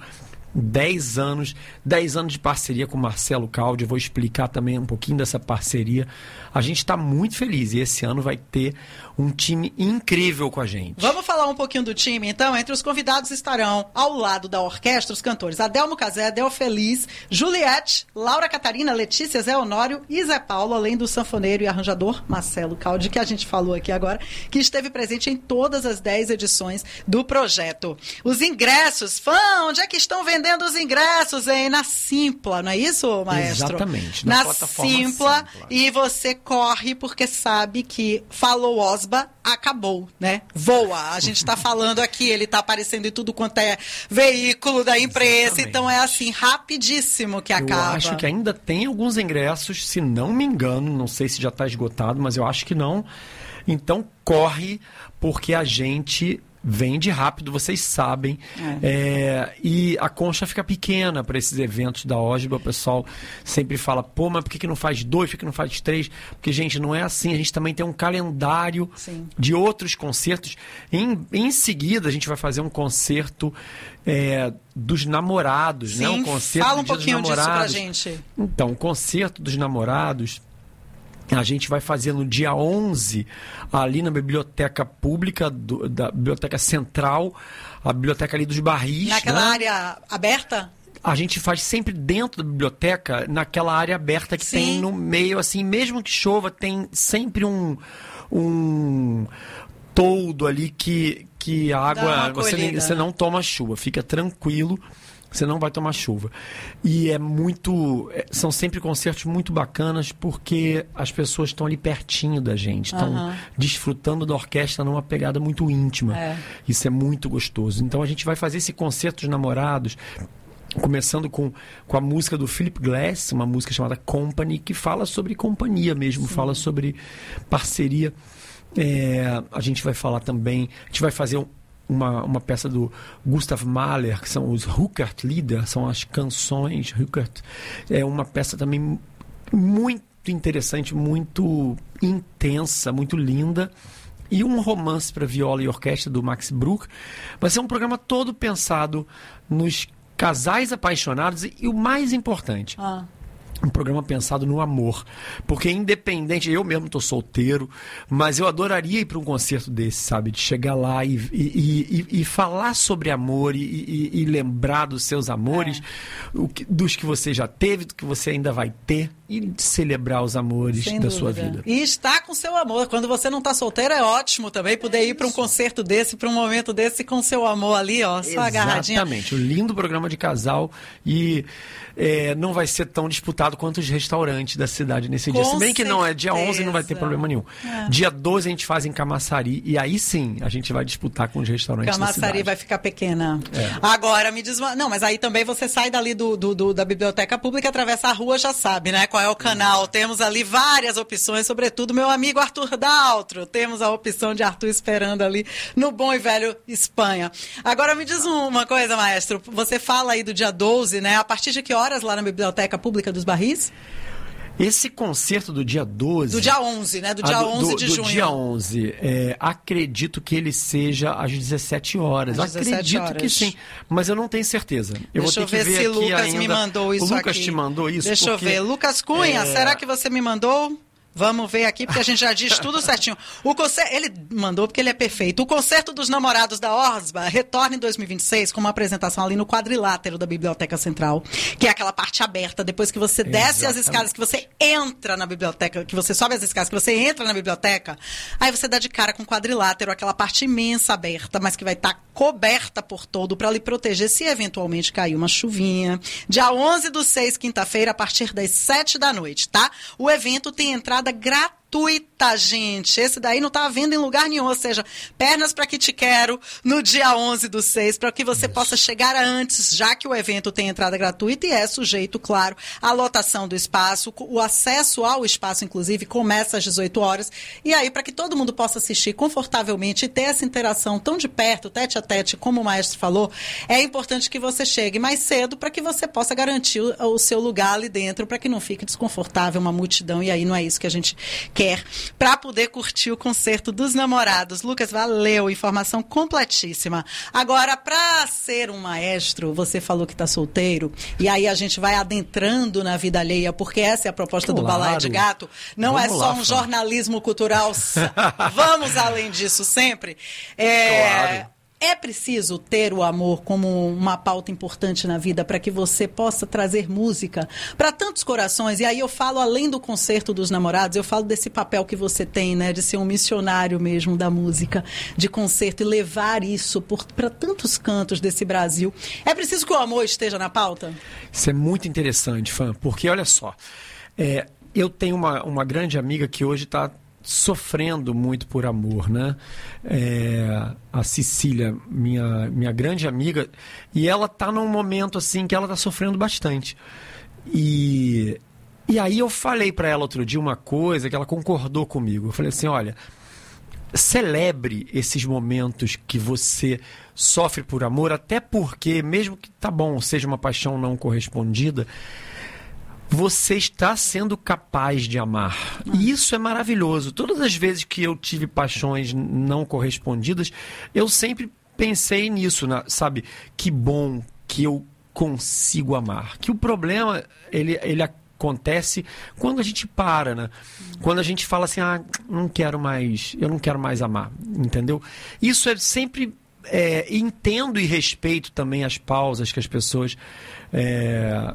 S18: dez anos, dez anos de parceria com o Marcelo Caldi. Eu vou explicar também um pouquinho dessa parceria. A gente está muito feliz e esse ano vai ter um time incrível com a gente.
S16: Vamos falar um pouquinho do time, então. Entre os convidados estarão, ao lado da orquestra, os cantores Adelmo Cazé, Del Feliz, Juliette, Laura Catarina, Letícia, Zé Honório e Zé Paulo, além do sanfoneiro e arranjador Marcelo Caldi, que a gente falou aqui agora, que esteve presente em todas as dez edições do projeto. Os ingressos, fã, onde é que estão vendendo os ingressos, hein? Na Simpla, não é isso, maestro?
S18: Exatamente,
S16: na,
S18: na plataforma
S16: Simpla,
S18: Simpla.
S16: E você corre porque sabe que falou OSBA, acabou, né? Voa. A gente está falando aqui, ele está aparecendo em tudo quanto é veículo da imprensa, exatamente. Então é assim, rapidíssimo que acaba.
S18: Eu acho que ainda tem alguns ingressos, se não me engano, não sei se já está esgotado, mas eu acho que não. Então corre, porque a gente vende rápido, vocês sabem. É. É, e a concha fica pequena para esses eventos da OSBA. O pessoal sempre fala, pô, mas por que, que não faz dois, por que não faz três? Porque, gente, não é assim. A gente também tem um calendário Sim. de outros concertos. Em, em seguida, a gente vai fazer um concerto é, dos namorados,
S16: Sim,
S18: né? Um concerto
S16: fala um
S18: do
S16: pouquinho
S18: disso pra
S16: gente.
S18: Então, o concerto dos namorados a gente vai fazer no dia onze, ali na Biblioteca Pública, do, da Biblioteca Central, a biblioteca ali dos Barris.
S16: Naquela
S18: né?
S16: área aberta?
S18: A gente faz sempre dentro da biblioteca, naquela área aberta que Sim. tem no meio, assim, mesmo que chova, tem sempre um, um toldo ali que, que a água, você, nem, você não toma chuva, fica tranquilo. Você não vai tomar chuva. E é muito... São sempre concertos muito bacanas porque as pessoas estão ali pertinho da gente. Estão uhum. desfrutando da orquestra numa pegada muito íntima. É. Isso é muito gostoso. Então a gente vai fazer esse concerto dos namorados, começando com, com a música do Philip Glass, uma música chamada Company, que fala sobre companhia mesmo, Sim. fala sobre parceria. É, a gente vai falar também... A gente vai fazer um Uma, uma peça do Gustav Mahler, que são os Ruckert-Lieder, são as canções Ruckert. É uma peça também muito interessante, muito intensa, muito linda. E um romance para viola e orquestra do Max Bruch. Vai ser um programa todo pensado nos casais apaixonados e, e o mais importante...
S16: Ah.
S18: Um programa pensado no amor. Porque independente, eu mesmo tô solteiro, mas eu adoraria ir para um concerto desse, sabe? De chegar lá e, e, e, e falar sobre amor e, e, e lembrar dos seus amores, é. o que, dos que você já teve, do que você ainda vai ter, e celebrar os amores
S16: Sem
S18: da
S16: dúvida.
S18: sua vida.
S16: E estar com seu amor. Quando você não tá solteiro, é ótimo também poder ir para um concerto desse, para um momento desse com seu amor ali, ó, só agarradinha.
S18: Exatamente. Um lindo programa de casal e é, não vai ser tão disputado quanto os restaurantes da cidade nesse
S16: Com
S18: dia. Se bem que não, é dia
S16: certeza.
S18: onze, não vai ter problema nenhum.
S16: É.
S18: Dia doze a gente faz em Camaçari e aí sim a gente vai disputar com os restaurantes da
S16: Camaçari
S18: cidade.
S16: vai ficar pequena.
S18: É.
S16: Agora, me diz uma... Não, mas aí também você sai dali do, do, do- da biblioteca pública, atravessa a rua, já sabe, né? Qual é o canal. Temos ali várias opções, sobretudo meu amigo Arthur Daltro. Temos a opção de Arthur esperando ali no bom e velho Espanha. Agora, me diz um- uma coisa, maestro. Você fala aí do dia doze, né? A partir de que horas lá na Biblioteca Pública dos Barris?
S18: Esse concerto do dia doze...
S16: Do dia onze, né? Do dia
S18: Ah,
S16: onze
S18: do,
S16: de
S18: do
S16: junho.
S18: dia onze, é, acredito que ele seja às dezessete horas.
S16: Às dezessete
S18: acredito
S16: horas.
S18: que sim, mas eu não tenho certeza. Eu
S16: Deixa
S18: vou ter
S16: eu ver
S18: que ver
S16: se
S18: aqui
S16: Lucas
S18: ainda.
S16: me mandou isso
S18: O Lucas
S16: aqui.
S18: te mandou isso?
S16: Deixa
S18: porque,
S16: eu ver. Lucas Cunha,
S18: é,
S16: será que você me mandou? Vamos ver aqui, porque a gente já diz tudo certinho. O concerto, ele mandou porque ele é perfeito. O Concerto dos Namorados da Orsba retorna em dois mil e vinte e seis com uma apresentação ali no quadrilátero da Biblioteca Central, que é aquela parte aberta, depois que você desce as
S18: Exatamente.
S16: escadas, que você entra na biblioteca, que você sobe as escadas, que você entra na biblioteca, aí você dá de cara com o quadrilátero, aquela parte imensa aberta, mas que vai estar coberta por todo para lhe proteger se eventualmente cair uma chuvinha. Dia onze do seis, quinta-feira, a partir das sete da noite, tá? O evento tem entrada gratuita, gente. Esse daí não tá à venda em lugar nenhum, ou seja, pernas para que te quero no dia onze do seis, para que você possa chegar antes, já que o evento tem entrada gratuita e é sujeito, claro, à lotação do espaço. O acesso ao espaço, inclusive, começa às dezoito horas. E aí, para que todo mundo possa assistir confortavelmente e ter essa interação tão de perto, tete a tete, como o maestro falou, é importante que você chegue mais cedo para que você possa garantir o, o seu lugar ali dentro, para que não fique desconfortável uma multidão. E aí não é isso que a gente quer, para poder curtir o Concerto dos Namorados. Lucas, valeu, informação completíssima. Agora, para ser um maestro, você falou que está solteiro, e aí a gente vai adentrando na vida alheia, porque essa é a proposta do
S18: Claro.
S16: Balaio de Gato. Não
S18: Vamos
S16: é só
S18: lá,
S16: um
S18: Fã.
S16: jornalismo cultural. Vamos além disso sempre. É,
S18: Claro.
S16: É preciso ter o amor como uma pauta importante na vida para que você possa trazer música para tantos corações. E aí eu falo, além do Concerto dos Namorados, eu falo desse papel que você tem, né, de ser um missionário mesmo da música, de concerto, e levar isso para tantos cantos desse Brasil. É preciso que o amor esteja na pauta?
S18: Isso é muito interessante, Fã, porque olha só, é, eu tenho uma, uma grande amiga que hoje está sofrendo muito por amor, né? É, a Cecília, minha, minha grande amiga, e ela tá num momento assim que ela tá sofrendo bastante. E, e aí eu falei para ela outro dia uma coisa que ela concordou comigo. Eu falei assim, olha, celebre esses momentos que você sofre por amor, até porque, mesmo que, tá bom, seja uma paixão não correspondida, você está sendo capaz de amar. E isso é maravilhoso. Todas as vezes que eu tive paixões não correspondidas, eu sempre pensei nisso, na, sabe? Que bom que eu consigo amar. Que o problema, ele, ele acontece quando a gente para, né? Quando a gente fala assim, ah, não quero mais, eu não quero mais amar, entendeu? Isso é sempre... É, entendo e respeito também as pausas que as pessoas... É,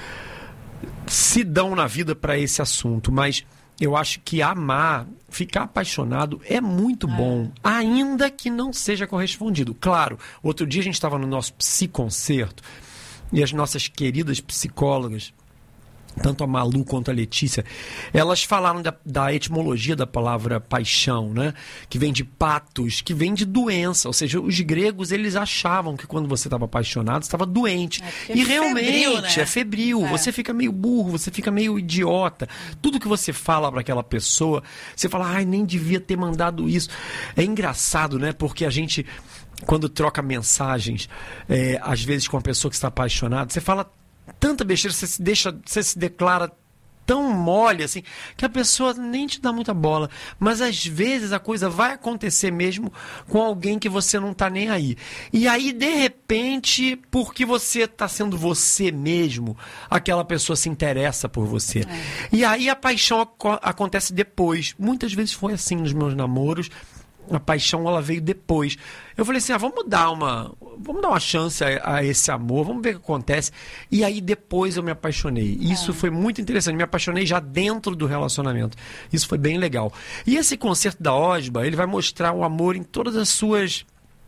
S18: se dão na vida para esse assunto, mas eu acho que amar, ficar apaixonado é muito bom, ainda que não seja correspondido. Claro, outro dia a gente estava no nosso psiconcerto e as nossas queridas psicólogas, tanto a Malu quanto a Letícia, elas falaram da, da etimologia da palavra paixão, né? Que vem de patos, que vem de doença. Ou seja, os gregos, eles achavam que quando você estava apaixonado, você estava doente.
S16: É
S18: e
S16: é
S18: realmente,
S16: febril, né?
S18: é febril. É. Você fica meio burro, você fica meio idiota. Tudo que você fala para aquela pessoa, você fala, ai, nem devia ter mandado isso. É engraçado, né? Porque a gente, quando troca mensagens, é, às vezes com uma pessoa que está apaixonada, você fala tanta besteira, você se deixa, você se declara tão mole, assim, que a pessoa nem te dá muita bola. Mas às vezes a coisa vai acontecer mesmo com alguém que você não tá nem aí. E aí, de repente, porque você tá sendo você mesmo, aquela pessoa se interessa por você. É. E aí a paixão ac- acontece depois. Muitas vezes foi assim nos meus namoros. A paixão, ela veio depois. Eu falei assim, ah, vamos dar uma, vamos dar uma chance a, a esse amor, vamos ver o que acontece. E aí depois eu me apaixonei. Isso é. foi muito interessante. Me apaixonei já dentro do relacionamento. Isso foi bem legal. E esse concerto da Osba, ele vai mostrar o amor em todas as suas...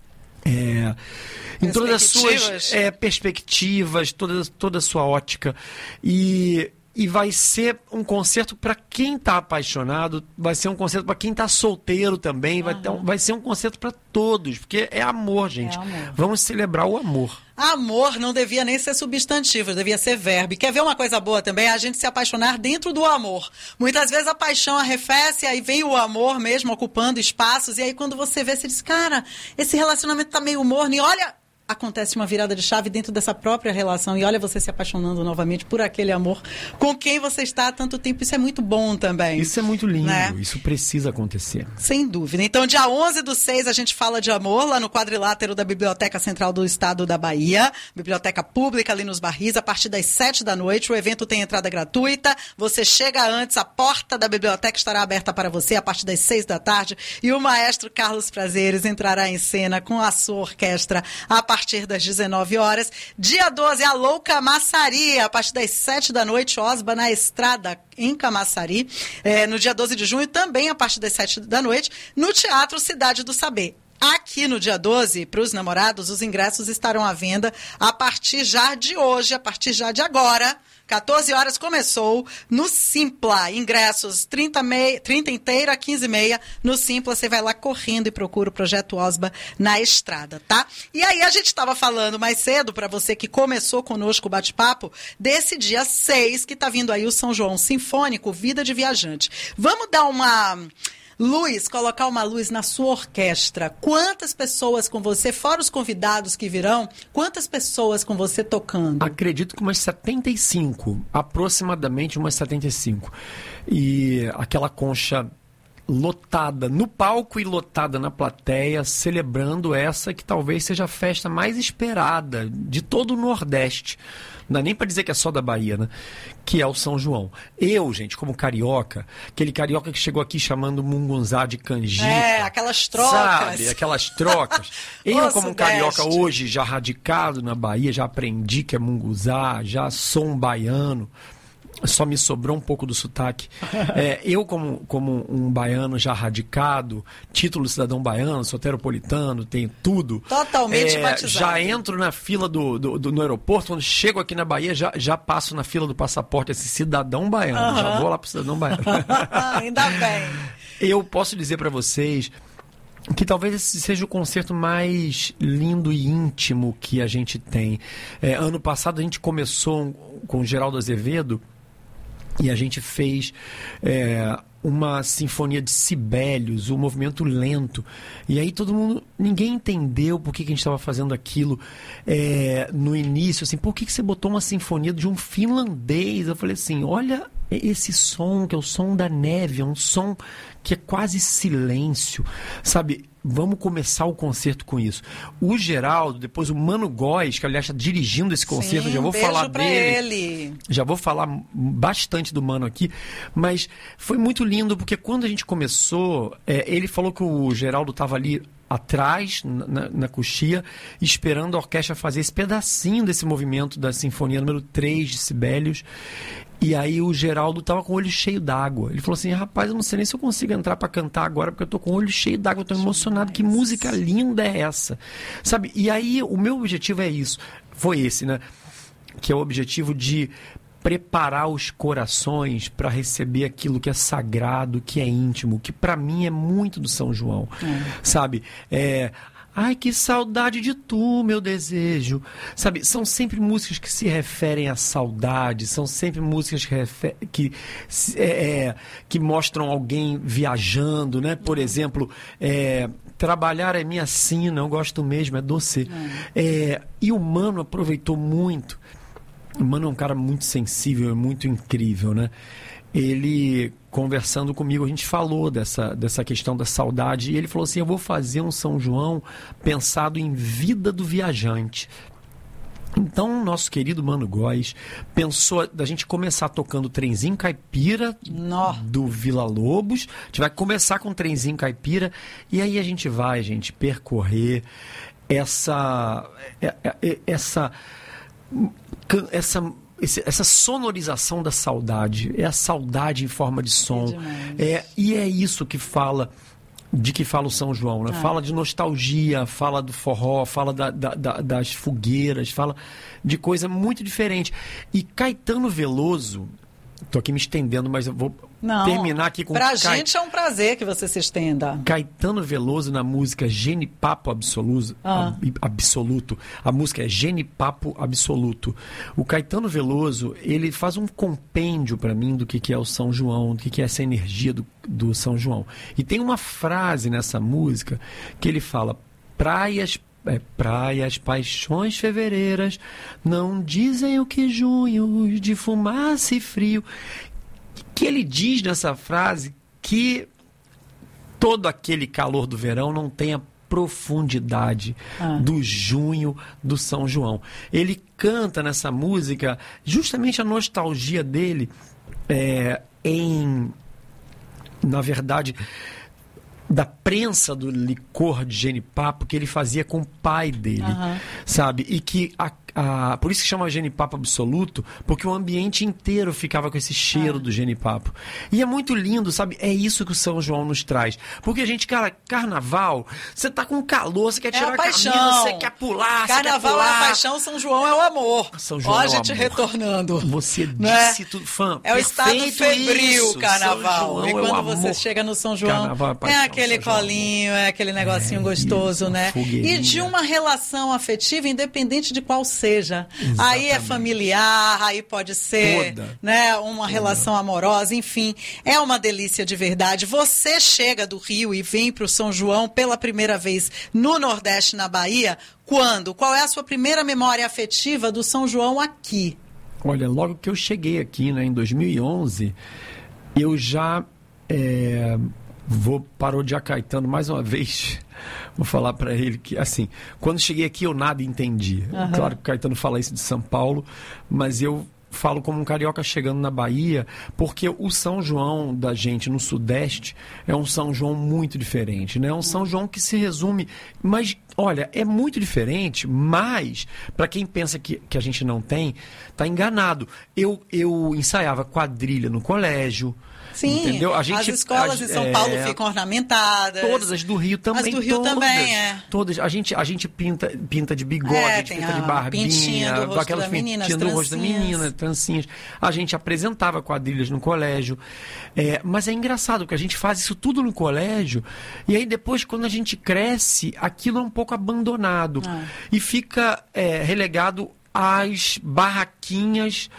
S18: É, em todas as suas é, perspectivas, toda, toda a sua ótica. E... E vai ser um concerto para quem está apaixonado, vai ser um concerto para quem está solteiro também, vai, ter um, vai ser um concerto para todos, porque é amor, gente. É amor. Vamos celebrar o amor.
S16: Amor não devia nem ser substantivo, devia ser verbo. E quer ver uma coisa boa também? É a gente se apaixonar dentro do amor. Muitas vezes a paixão arrefece, aí vem o amor mesmo ocupando espaços, e aí quando você vê, você diz, cara, esse relacionamento tá meio morno, e olha... Acontece uma virada de chave dentro dessa própria relação e olha você se apaixonando novamente por aquele amor com quem você está há tanto tempo. Isso é muito bom também.
S18: Isso é muito lindo, né? Isso precisa acontecer.
S16: Sem dúvida. Então, dia onze do seis, a gente fala de amor lá no quadrilátero da Biblioteca Central do Estado da Bahia. Biblioteca Pública ali nos Barris, a partir das sete da noite. O evento tem entrada gratuita. Você chega antes, a porta da biblioteca estará aberta para você a partir das seis da tarde. E o maestro Carlos Prazeres entrará em cena com a sua orquestra a partir A partir das dezenove horas. Dia doze, a Louca Maçari, a partir das sete da noite, Osba na Estrada, em Camaçari. É, no dia doze de junho, também a partir das sete da noite, no Teatro Cidade do Saber. Aqui no dia doze, para os namorados, os ingressos estarão à venda a partir já de hoje, a partir já de agora. quatorze horas começou no Simpla. Ingressos trinta, mei, trinta inteira, quinze e meia. No Simpla, você vai lá correndo e procura o Projeto Osba na Estrada, tá? E aí, a gente estava falando mais cedo, para você que começou conosco o bate-papo, desse dia seis, que está vindo aí o São João Sinfônico, Vida de Viajante. Vamos dar uma... Luz, colocar uma luz na sua orquestra. Quantas pessoas com você, fora os convidados que virão, quantas pessoas com você tocando?
S18: Acredito que umas setenta e cinco, aproximadamente umas setenta e cinco. E aquela concha lotada no palco e lotada na plateia, celebrando essa que talvez seja a festa mais esperada de todo o Nordeste. Não dá nem para dizer que é só da Bahia, né? Que é o São João. Eu, gente, como carioca, aquele carioca que chegou aqui chamando Mungunzá de canjica.
S16: É, aquelas trocas.
S18: Sabe, aquelas trocas. Eu, como um carioca hoje, já radicado na Bahia, já aprendi que é Mungunzá, já sou um baiano. Só me sobrou um pouco do sotaque. É, eu, como, como um baiano já radicado, título de cidadão baiano, soteropolitano, tenho tudo.
S16: Totalmente
S18: é,
S16: batizado.
S18: Já entro na fila do, do, do, no aeroporto, quando chego aqui na Bahia, já, já passo na fila do passaporte, esse cidadão baiano. Uhum. Já vou lá pro cidadão baiano.
S16: Ainda bem.
S18: Eu posso dizer para vocês que talvez esse seja o concerto mais lindo e íntimo que a gente tem. É, ano passado a gente começou com o Geraldo Azevedo, e a gente fez é, uma sinfonia de Sibelius, um movimento lento. E aí todo mundo, ninguém entendeu por que, que a gente estava fazendo aquilo é, no início. Assim, por que, que você botou uma sinfonia de um finlandês? Eu falei assim, olha esse som, que é o som da neve, é um som que é quase silêncio, sabe? Vamos começar o concerto com isso. O Geraldo, depois o Mano Góes, que aliás está dirigindo esse concerto,
S16: Sim,
S18: já vou
S16: beijo
S18: falar
S16: pra
S18: dele.
S16: Ele.
S18: Já vou falar bastante do Mano aqui, mas foi muito lindo porque quando a gente começou, é, ele falou que o Geraldo estava ali atrás, na, na coxia, esperando a orquestra fazer esse pedacinho desse movimento da Sinfonia número três de Sibelius. E aí o Geraldo tava com o olho cheio d'água. Ele falou assim, rapaz, eu não sei nem se eu consigo entrar para cantar agora, porque eu tô com o olho cheio d'água, eu tô emocionado. Que música linda é essa? Sabe? E aí o meu objetivo é isso. Foi esse, né? Que é o objetivo de preparar os corações para receber aquilo que é sagrado, que é íntimo, que para mim é muito do São João. É. Sabe? É... Ai, que saudade de tu, meu desejo. Sabe, são sempre músicas que se referem à saudade, são sempre músicas que, refer... que, é, que mostram alguém viajando, né? Por exemplo, é, trabalhar é minha sina, eu gosto mesmo, é doce. É. É, e o Mano aproveitou muito o Mano é um cara muito sensível, muito incrível, né? Ele, conversando comigo, a gente falou dessa, dessa questão da saudade, e ele falou assim, eu vou fazer um São João pensado em vida do viajante. Então, nosso querido Mano Góes pensou da gente começar tocando Trenzinho Caipira
S16: Nó.
S18: do Vila Lobos. A gente vai começar com Trenzinho Caipira e aí a gente vai, gente, percorrer essa essa essa essa sonorização da saudade. É a saudade em forma de som. É, e é isso que fala de que fala o São João, né? Ah. Fala de nostalgia, fala do forró, fala da, da, da, das fogueiras, fala de coisa muito diferente. E Caetano Veloso, tô aqui me estendendo, mas eu vou Não, terminar aqui com...
S16: Pra
S18: Ca...
S16: gente é um prazer que você se estenda.
S18: Caetano Veloso na música Genipapo Absoluto,
S16: ah.
S18: absoluto. A música é Genipapo Absoluto. O Caetano Veloso, ele faz um compêndio para mim do que, que é o São João, do que, que é essa energia do, do São João. E tem uma frase nessa música que ele fala, praias É, praias, paixões fevereiras, não dizem o que junho de fumaça e frio. Que ele diz nessa frase que todo aquele calor do verão não tem a profundidade ah. do junho do São João. Ele canta nessa música justamente a nostalgia dele é, em, na verdade, da prensa do licor de genipapo que ele fazia com o pai dele, uhum. sabe? E que a, a, por isso que chama genipapo absoluto, porque o ambiente inteiro ficava com esse cheiro ah. do genipapo. E é muito lindo, sabe? É isso que o São João nos traz. Porque a gente, cara, carnaval, você tá com calor, você quer tirar
S16: é a,
S18: a
S16: paixão.
S18: camisa, você quer pular,
S16: carnaval
S18: você quer pular.
S16: é a paixão, São João é o amor.
S18: São João
S16: Ó,
S18: é
S16: a gente
S18: amor.
S16: retornando.
S18: Você
S16: né?
S18: disse tudo, fã.
S16: É o estado febril,
S18: isso.
S16: carnaval. E quando
S18: é
S16: você chega no São João,
S18: carnaval é, paixão,
S16: é aquele colinho, é aquele negocinho é, gostoso, isso, né? E de uma relação afetiva, independente de qual seja. Exatamente. Aí é familiar, aí pode ser né, uma Toda. relação amorosa, enfim. É uma delícia de verdade. Você chega do Rio e vem para o São João pela primeira vez no Nordeste, na Bahia. Quando? Qual é a sua primeira memória afetiva do São João aqui?
S18: Olha, logo que eu cheguei aqui, né, em dois mil e onze, eu já... É... Vou parodiar Caetano mais uma vez. Vou falar para ele que, assim, quando cheguei aqui eu nada entendi. Uhum. Claro que o Caetano fala isso de São Paulo, mas eu falo como um carioca chegando na Bahia, porque o São João da gente no Sudeste é um São João muito diferente, né? É um São João que se resume... Mas, olha, é muito diferente, mas, para quem pensa que, que a gente não tem, tá enganado. Eu, eu ensaiava quadrilha no colégio.
S16: Sim,
S18: entendeu? A gente,
S16: as escolas
S18: a,
S16: de São
S18: é,
S16: Paulo ficam ornamentadas.
S18: Todas as do Rio também.
S16: As do Rio
S18: todas,
S16: também, é.
S18: Todas. A gente, a gente pinta, pinta de bigode,
S16: é,
S18: a gente pinta de
S16: barbinha, do rosto
S18: aquelas
S16: da menina,
S18: pintinhas do rosto da menina, trancinhas. A gente apresentava quadrilhas no colégio. É, mas é engraçado que a gente faz isso tudo no colégio e aí depois, quando a gente cresce, aquilo é um pouco abandonado. Ah. E fica é, relegado às barraquinhas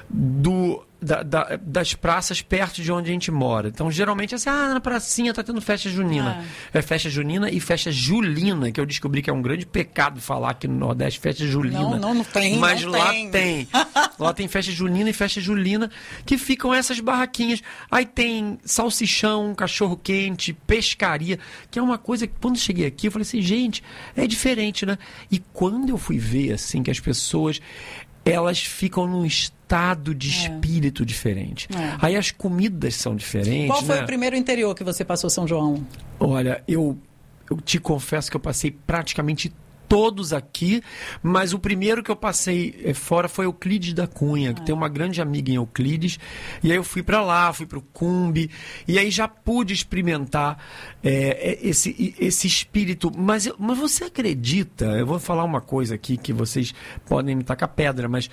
S18: do... Da, da, das praças perto de onde a gente mora. Então, geralmente, assim, ah, na pracinha tá tendo festa junina. Ah. É festa junina e festa julina, que eu descobri que é um grande pecado falar aqui no Nordeste, festa julina.
S16: Não, não, não tem,
S18: Mas
S16: não
S18: lá
S16: tem.
S18: tem. Lá tem festa junina e festa julina, que ficam essas barraquinhas. Aí tem salsichão, cachorro-quente, pescaria, que é uma coisa que, quando cheguei aqui, eu falei assim, gente, é diferente, né? E quando eu fui ver, assim, que as pessoas... elas ficam num estado de espírito é. diferente. É. Aí as comidas são diferentes.
S16: Qual foi
S18: né?
S16: o primeiro interior que você passou São João?
S18: Olha, eu, eu te confesso que eu passei praticamente todos aqui, mas o primeiro que eu passei é, fora foi Euclides da Cunha, ah. que tem uma grande amiga em Euclides, e aí eu fui para lá, fui para o Cumbe, e aí já pude experimentar é, esse, esse espírito, mas, eu, mas você acredita, eu vou falar uma coisa aqui que vocês podem me tacar pedra, mas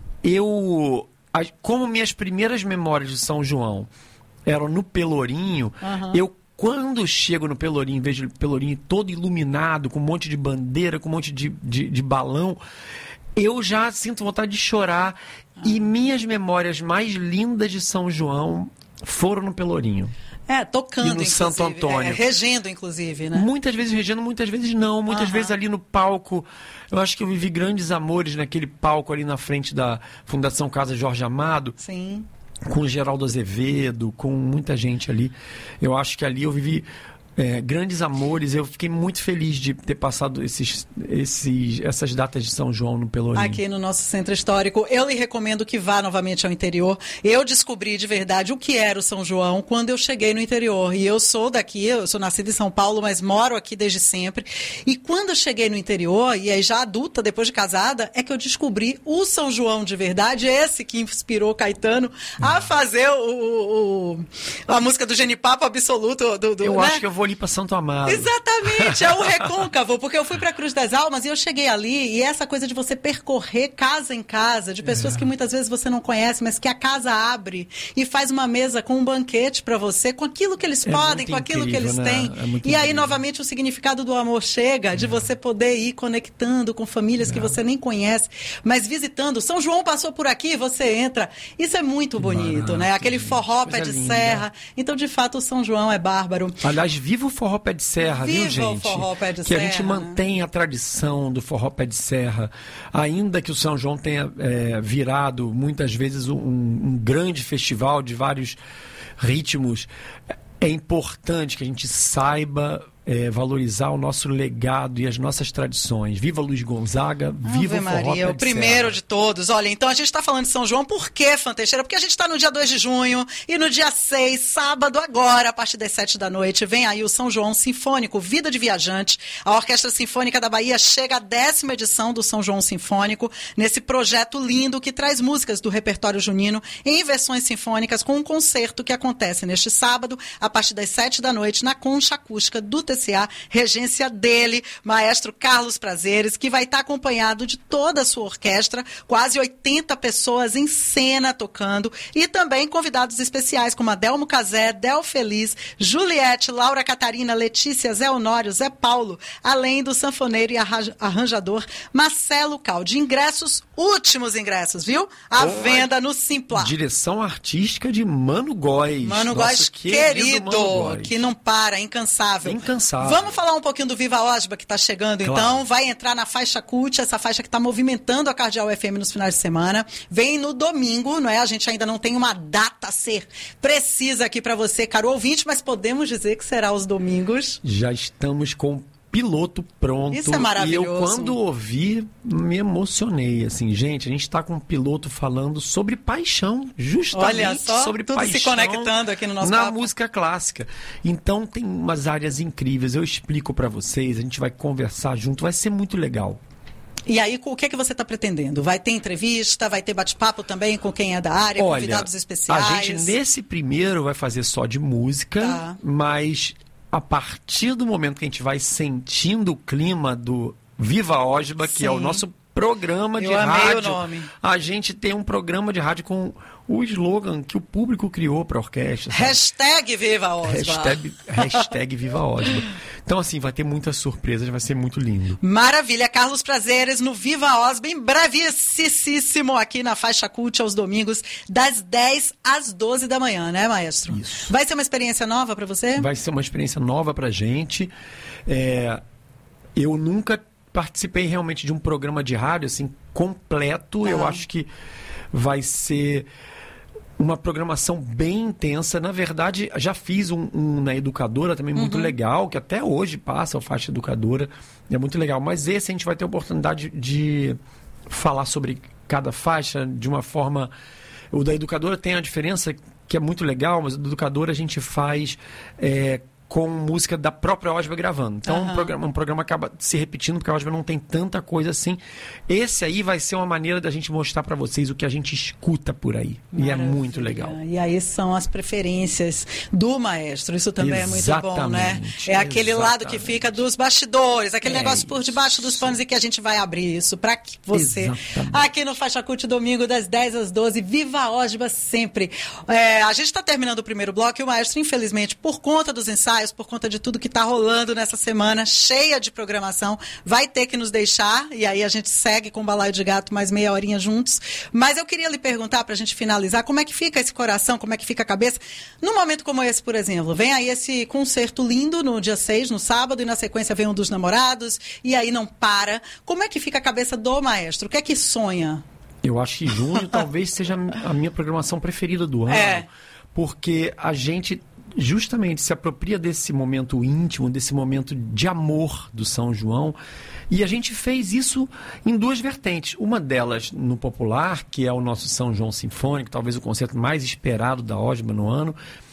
S18: eu, como minhas primeiras memórias de São João eram no Pelourinho, uhum. eu quando chego no Pelourinho, vejo o Pelourinho todo iluminado, com um monte de bandeira, com um monte de, de, de balão, eu já sinto vontade de chorar. Ah. E minhas memórias mais lindas de São João foram no Pelourinho.
S16: É, tocando,
S18: e no Santo Antônio.
S16: É, regendo, inclusive, né?
S18: Muitas vezes regendo, muitas vezes não. Muitas uhum. vezes ali no palco. Eu acho que eu vivi grandes amores naquele palco ali na frente da Fundação Casa Jorge Amado.
S16: Sim.
S18: Com o Geraldo Azevedo, com muita gente ali. Eu acho que ali eu vivi é, grandes amores. Eu fiquei muito feliz de ter passado esses, esses, essas datas de São João no Pelourinho.
S16: Aqui no nosso centro histórico. Eu lhe recomendo que vá novamente ao interior. Eu descobri de verdade o que era o São João quando eu cheguei no interior. E eu sou daqui, eu sou nascida em São Paulo, mas moro aqui desde sempre. E quando eu cheguei no interior, e aí já adulta, depois de casada, é que eu descobri o São João de verdade, esse que inspirou Caetano a fazer o, o, o, a música do Genipapo Absoluto. Do, do,
S18: eu
S16: né?
S18: acho que eu vou ali para Santo Amaro.
S16: Exatamente, é o recôncavo, porque eu fui para Cruz das Almas e eu cheguei ali, e essa coisa de você percorrer casa em casa, de pessoas é. que muitas vezes você não conhece, mas que a casa abre e faz uma mesa com um banquete para você, com aquilo que eles
S18: é
S16: podem, com aquilo
S18: incrível,
S16: que eles
S18: né?
S16: têm.
S18: É e
S16: incrível. Aí, novamente, o significado do amor chega, de
S18: é.
S16: você poder ir conectando com famílias é. que você nem conhece, mas visitando. São João passou por aqui, você entra. Isso é muito bonito, Barato, né? Aquele forró pé de linda. serra. Então, de fato, o São João é bárbaro.
S18: Aliás, viva o forró pé de serra,
S16: viva
S18: viu, gente?
S16: O forró pé de
S18: que
S16: serra,
S18: a gente
S16: né?
S18: mantém a tradição do forró pé de serra, ainda que o São João tenha é, virado muitas vezes um, um grande festival de vários ritmos. É importante que a gente saiba é, valorizar o nosso legado e as nossas tradições. Viva Luiz Gonzaga, viva
S16: Ave
S18: o forró
S16: Maria,
S18: pé
S16: o
S18: de
S16: primeiro
S18: serra.
S16: de todos. Olha, então a gente está falando de São João, por que, Fã Teixeira? Porque a gente está no dia dois de junho e no dia seis, sábado agora, a partir das sete da noite, vem aí o São João Sinfônico, Vida de Viajante. A Orquestra Sinfônica da Bahia chega à décima edição do São João Sinfônico, nesse projeto lindo que traz músicas do repertório junino em versões sinfônicas, com um concerto que acontece neste sábado, a partir das sete da noite, na Concha Acústica do T C A, regência dele, maestro Carlos Prazeres, que vai estar acompanhado de toda a sua orquestra, quase oitenta pessoas em cena tocando, e também convidados especiais como Adelmo Cazé, Del Feliz, Juliette, Laura Catarina, Letícia, Zé Honório, Zé Paulo, além do sanfoneiro e arranjador Marcelo Caldi. Ingressos, últimos ingressos, viu? À
S18: Oi.
S16: venda no Simpla.
S18: Direção artística de Mano Góes.
S16: Mano Góes, querido, Mano Góes. Que não para, incansável.
S18: Incansável.
S16: Vamos falar um pouquinho do Viva Osba, que está chegando, claro. Então. Vai entrar na faixa Cult, essa faixa que está movimentando a Cardeal F M nos finais de semana. Vem no domingo, não é? A gente ainda não tem uma data a ser precisa aqui para você, caro ouvinte, mas podemos dizer que será os domingos.
S18: Já estamos com piloto pronto.
S16: Isso é maravilhoso.
S18: E eu, quando ouvi, me emocionei. Assim, gente, a gente está com um piloto falando sobre paixão, justamente
S16: Olha só,
S18: sobre
S16: tudo
S18: paixão
S16: se conectando aqui no nosso
S18: na
S16: papo.
S18: música clássica. Então tem umas áreas incríveis. Eu explico para vocês, a gente vai conversar junto, vai ser muito legal.
S16: E aí, o que é que você está pretendendo? Vai ter entrevista, vai ter bate-papo também com quem é da área,
S18: Olha,
S16: convidados especiais?
S18: A gente, nesse primeiro, vai fazer só de música, tá. Mas a partir do momento que a gente vai sentindo o clima do Viva Osba, Sim. que é o nosso programa
S16: Eu
S18: de
S16: amei
S18: rádio,
S16: o nome.
S18: A gente tem um programa de rádio com o slogan que o público criou para a orquestra. Sabe?
S16: Hashtag Viva Osba.
S18: Hashtag, hashtag Viva Osba. Então, assim, vai ter muitas surpresas, vai ser muito lindo.
S16: Maravilha. Carlos Prazeres no Viva Osba, em brevíssimo aqui na Faixa Cult, aos domingos, das dez às doze da manhã, né, maestro?
S18: Isso.
S16: Vai ser uma experiência nova para você?
S18: Vai ser uma experiência nova pra gente. É, eu nunca participei realmente de um programa de rádio, assim, completo. Ah. Eu acho que vai ser uma programação bem intensa. Na verdade, já fiz um, um na Educadora também muito uhum. legal, que até hoje passa o Faixa Educadora. É muito legal. Mas esse a gente vai ter a oportunidade de falar sobre cada faixa de uma forma... O da Educadora tem a diferença que é muito legal, mas o da Educadora a gente faz... É, com música da própria Osba gravando. Então, uhum. um, programa, um programa acaba se repetindo, porque a Osba não tem tanta coisa assim. Esse aí vai ser uma maneira da gente mostrar para vocês o que a gente escuta por aí. Maravilha. E é muito legal.
S16: E aí são as preferências do maestro. Isso também Exatamente. É muito bom, né? É aquele Exatamente. Lado que fica dos bastidores, aquele é negócio por debaixo dos panos, e que a gente vai abrir isso para que você, Exatamente. Aqui no Faixa Cult, domingo, das dez às doze, Viva Osba sempre. É, a gente está terminando o primeiro bloco e o maestro, infelizmente, por conta dos ensaios, ensaios, por conta de tudo que está rolando nessa semana, cheia de programação, vai ter que nos deixar, e aí a gente segue com o Balaio de Gato mais meia horinha juntos. Mas eu queria lhe perguntar, para a gente finalizar, como é que fica esse coração, como é que fica a cabeça, num momento como esse, por exemplo. Vem aí esse concerto lindo no dia seis, no sábado, e na sequência vem um dos namorados, e aí não para. Como é que fica a cabeça do maestro? O que é que sonha?
S18: Eu acho que junho talvez seja a minha programação preferida do ano. É. Porque a gente justamente se apropria desse momento íntimo, desse momento de amor do São João. E a gente fez isso em duas vertentes. Uma delas no popular, que é o nosso São João Sinfônico, talvez o concerto mais esperado da Osba no ano.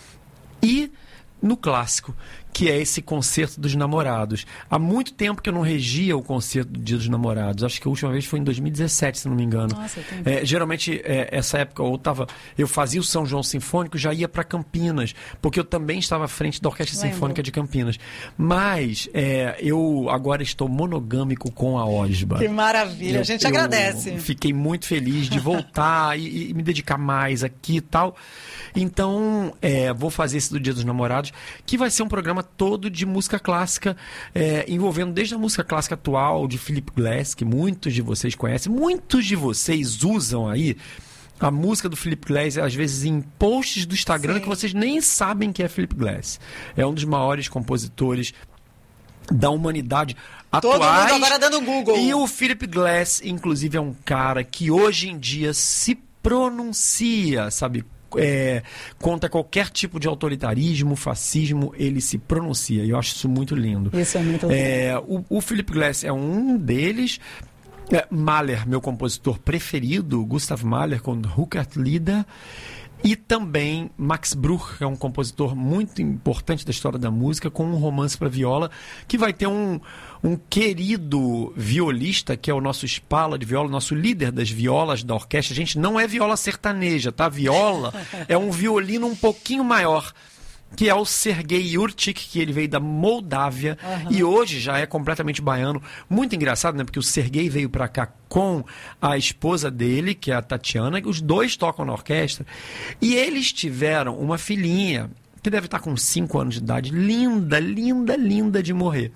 S18: E no clássico, que é esse concerto dos namorados. Há muito tempo que eu não regia o concerto do Dia dos Namorados. Acho que a última vez foi em dois mil e dezessete, se não me engano. Nossa, é, geralmente, é, essa época, eu, tava, eu fazia o São João Sinfônico, já ia para Campinas, porque eu também estava à frente da Orquestra Lembro. Sinfônica de Campinas. Mas é, eu agora estou monogâmico com a Osba.
S16: Que maravilha, eu, a gente eu agradece.
S18: Fiquei muito feliz de voltar e, e me dedicar mais aqui e tal. Então, é, vou fazer esse do Dia dos Namorados, que vai ser um programa todo de música clássica, é, envolvendo desde a música clássica atual de Philip Glass, que muitos de vocês conhecem, muitos de vocês usam aí a música do Philip Glass, às vezes em posts do Instagram, Sim. que vocês nem sabem que é Philip Glass. É um dos maiores compositores da humanidade atuais.
S16: Todo mundo agora dando Google.
S18: E o Philip Glass, inclusive, é um cara que hoje em dia se pronuncia, sabe? É, contra qualquer tipo de autoritarismo, fascismo, ele se pronuncia. E eu acho isso muito lindo.
S16: Isso é muito lindo.
S18: É, o, o Philip Glass é um deles. É, Mahler, meu compositor preferido, Gustav Mahler com Rückert Lieder. E também Max Bruch, que é um compositor muito importante da história da música, com um romance para viola, que vai ter um, um querido violista, que é o nosso Spala de viola, nosso líder das violas da orquestra. Gente, não é viola sertaneja, tá? Viola é um violino um pouquinho maior, que é o Sergei Yurchik, que ele veio da Moldávia, uhum. e hoje já é completamente baiano. Muito engraçado, né? Porque o Sergei veio para cá com a esposa dele, que é a Tatiana, os dois tocam na orquestra, e eles tiveram uma filhinha, que deve estar com cinco anos de idade, linda, linda, linda de morrer.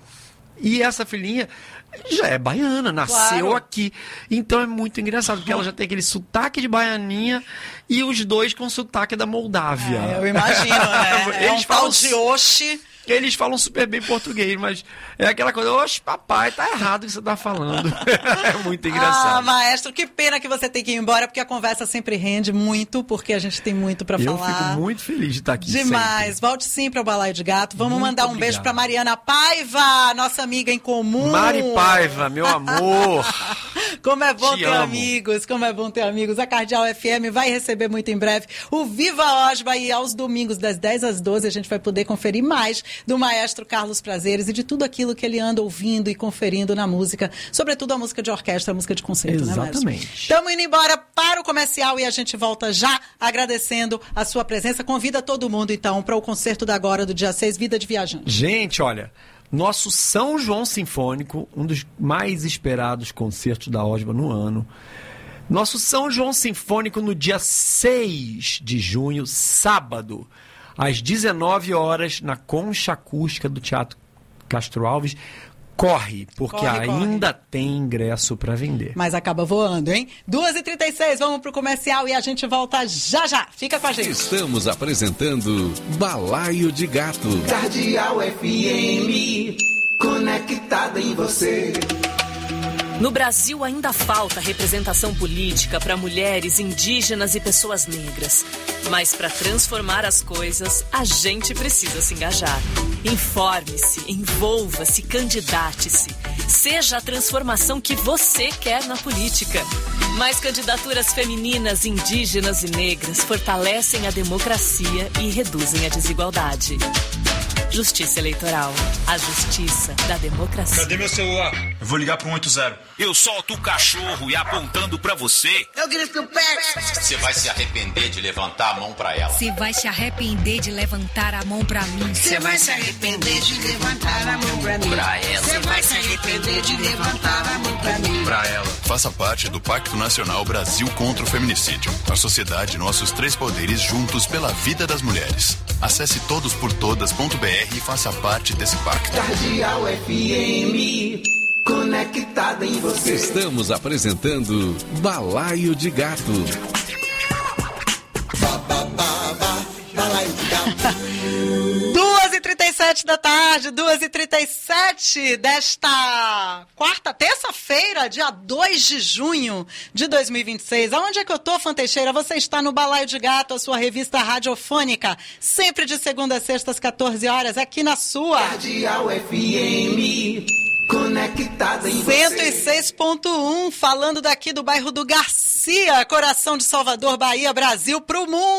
S18: E essa filhinha já é baiana, nasceu claro. aqui. Então é muito engraçado, porque ela já tem aquele sotaque de baianinha e os dois com sotaque da Moldávia.
S16: É, eu imagino, né?
S18: Eles
S16: é um
S18: falam
S16: de Oxi.
S18: Eles falam super bem português, mas é aquela coisa, oxe, papai, tá errado o que você tá falando. É muito engraçado.
S16: Ah, maestro, que pena que você tem que ir embora, porque a conversa sempre rende muito, porque a gente tem muito pra
S18: Eu
S16: falar.
S18: Eu fico muito feliz de estar aqui
S16: Demais.
S18: sempre.
S16: Volte sempre ao Balaio de Gato. Vamos
S18: muito
S16: mandar um
S18: obrigado.
S16: beijo pra Mariana Paiva, nossa amiga em comum.
S18: Mari Paiva, meu amor.
S16: Como é bom
S18: Te
S16: ter
S18: amo.
S16: amigos, como é bom ter amigos. A Cardeal F M vai receber muito em breve o Viva Osba, e aos domingos, das dez às doze, a gente vai poder conferir mais do maestro Carlos Prazeres e de tudo aquilo que ele anda ouvindo e conferindo na música, sobretudo a música de orquestra, a música de concerto,
S18: Exatamente.
S16: né, maestro? Estamos indo embora para o comercial e a gente volta já agradecendo a sua presença. Convida todo mundo, então, para o concerto da agora, do dia seis, Vida de Viajante.
S18: Gente, olha, nosso São João Sinfônico, um dos mais esperados concertos da Osba no ano. Nosso São João Sinfônico no dia seis de junho, sábado, às dezenove horas, na Concha Acústica do Teatro Castro Alves. Corre, porque corre, ainda corre. tem ingresso para vender.
S16: Mas acaba voando, hein? duas e trinta e seis, vamos pro comercial e a gente volta já já. Fica com a gente.
S15: Estamos apresentando Balaio de Gato.
S14: Cardeal F M, conectada em você.
S5: No Brasil ainda falta representação política para mulheres, indígenas e pessoas negras. Mas para transformar as coisas, a gente precisa se engajar. Informe-se, envolva-se, candidate-se. Seja a transformação que você quer na política. Mais candidaturas femininas, indígenas e negras fortalecem a democracia e reduzem a desigualdade. Justiça Eleitoral. A justiça da democracia.
S19: Cadê meu celular? Eu vou ligar pro um oito zero.
S9: Eu solto o cachorro e apontando pra você.
S14: Eu grito pet.
S20: Você vai se arrepender de levantar a mão pra ela.
S21: Você vai se arrepender de levantar a mão pra mim.
S14: Você vai se arrepender de levantar a mão pra mim.
S20: Pra ela.
S14: Você vai se arrepender de levantar a mão pra mim.
S19: Pra ela.
S22: Faça parte do Pacto Nacional Brasil contra o Feminicídio. A sociedade, nossos três poderes juntos pela vida das mulheres. Acesse todos por todas ponto b r e faça parte desse pacto.
S14: Cardeal F M, conectada em você.
S15: Estamos apresentando Balaio de Gato.
S16: Balaio de Gato. duas e trinta e sete da tarde, duas e trinta e sete desta quarta, terça-feira, dia dois de junho de dois mil e vinte e seis. Aonde é que eu tô, Fanteixeira? Você está no Balaio de Gato, a sua revista radiofônica, sempre de segunda a sexta às quatorze horas, aqui na sua
S14: Cardeal F M, conectada em você.
S16: cento e seis ponto um, falando daqui do bairro do Garcia, coração de Salvador, Bahia, Brasil, pro mundo.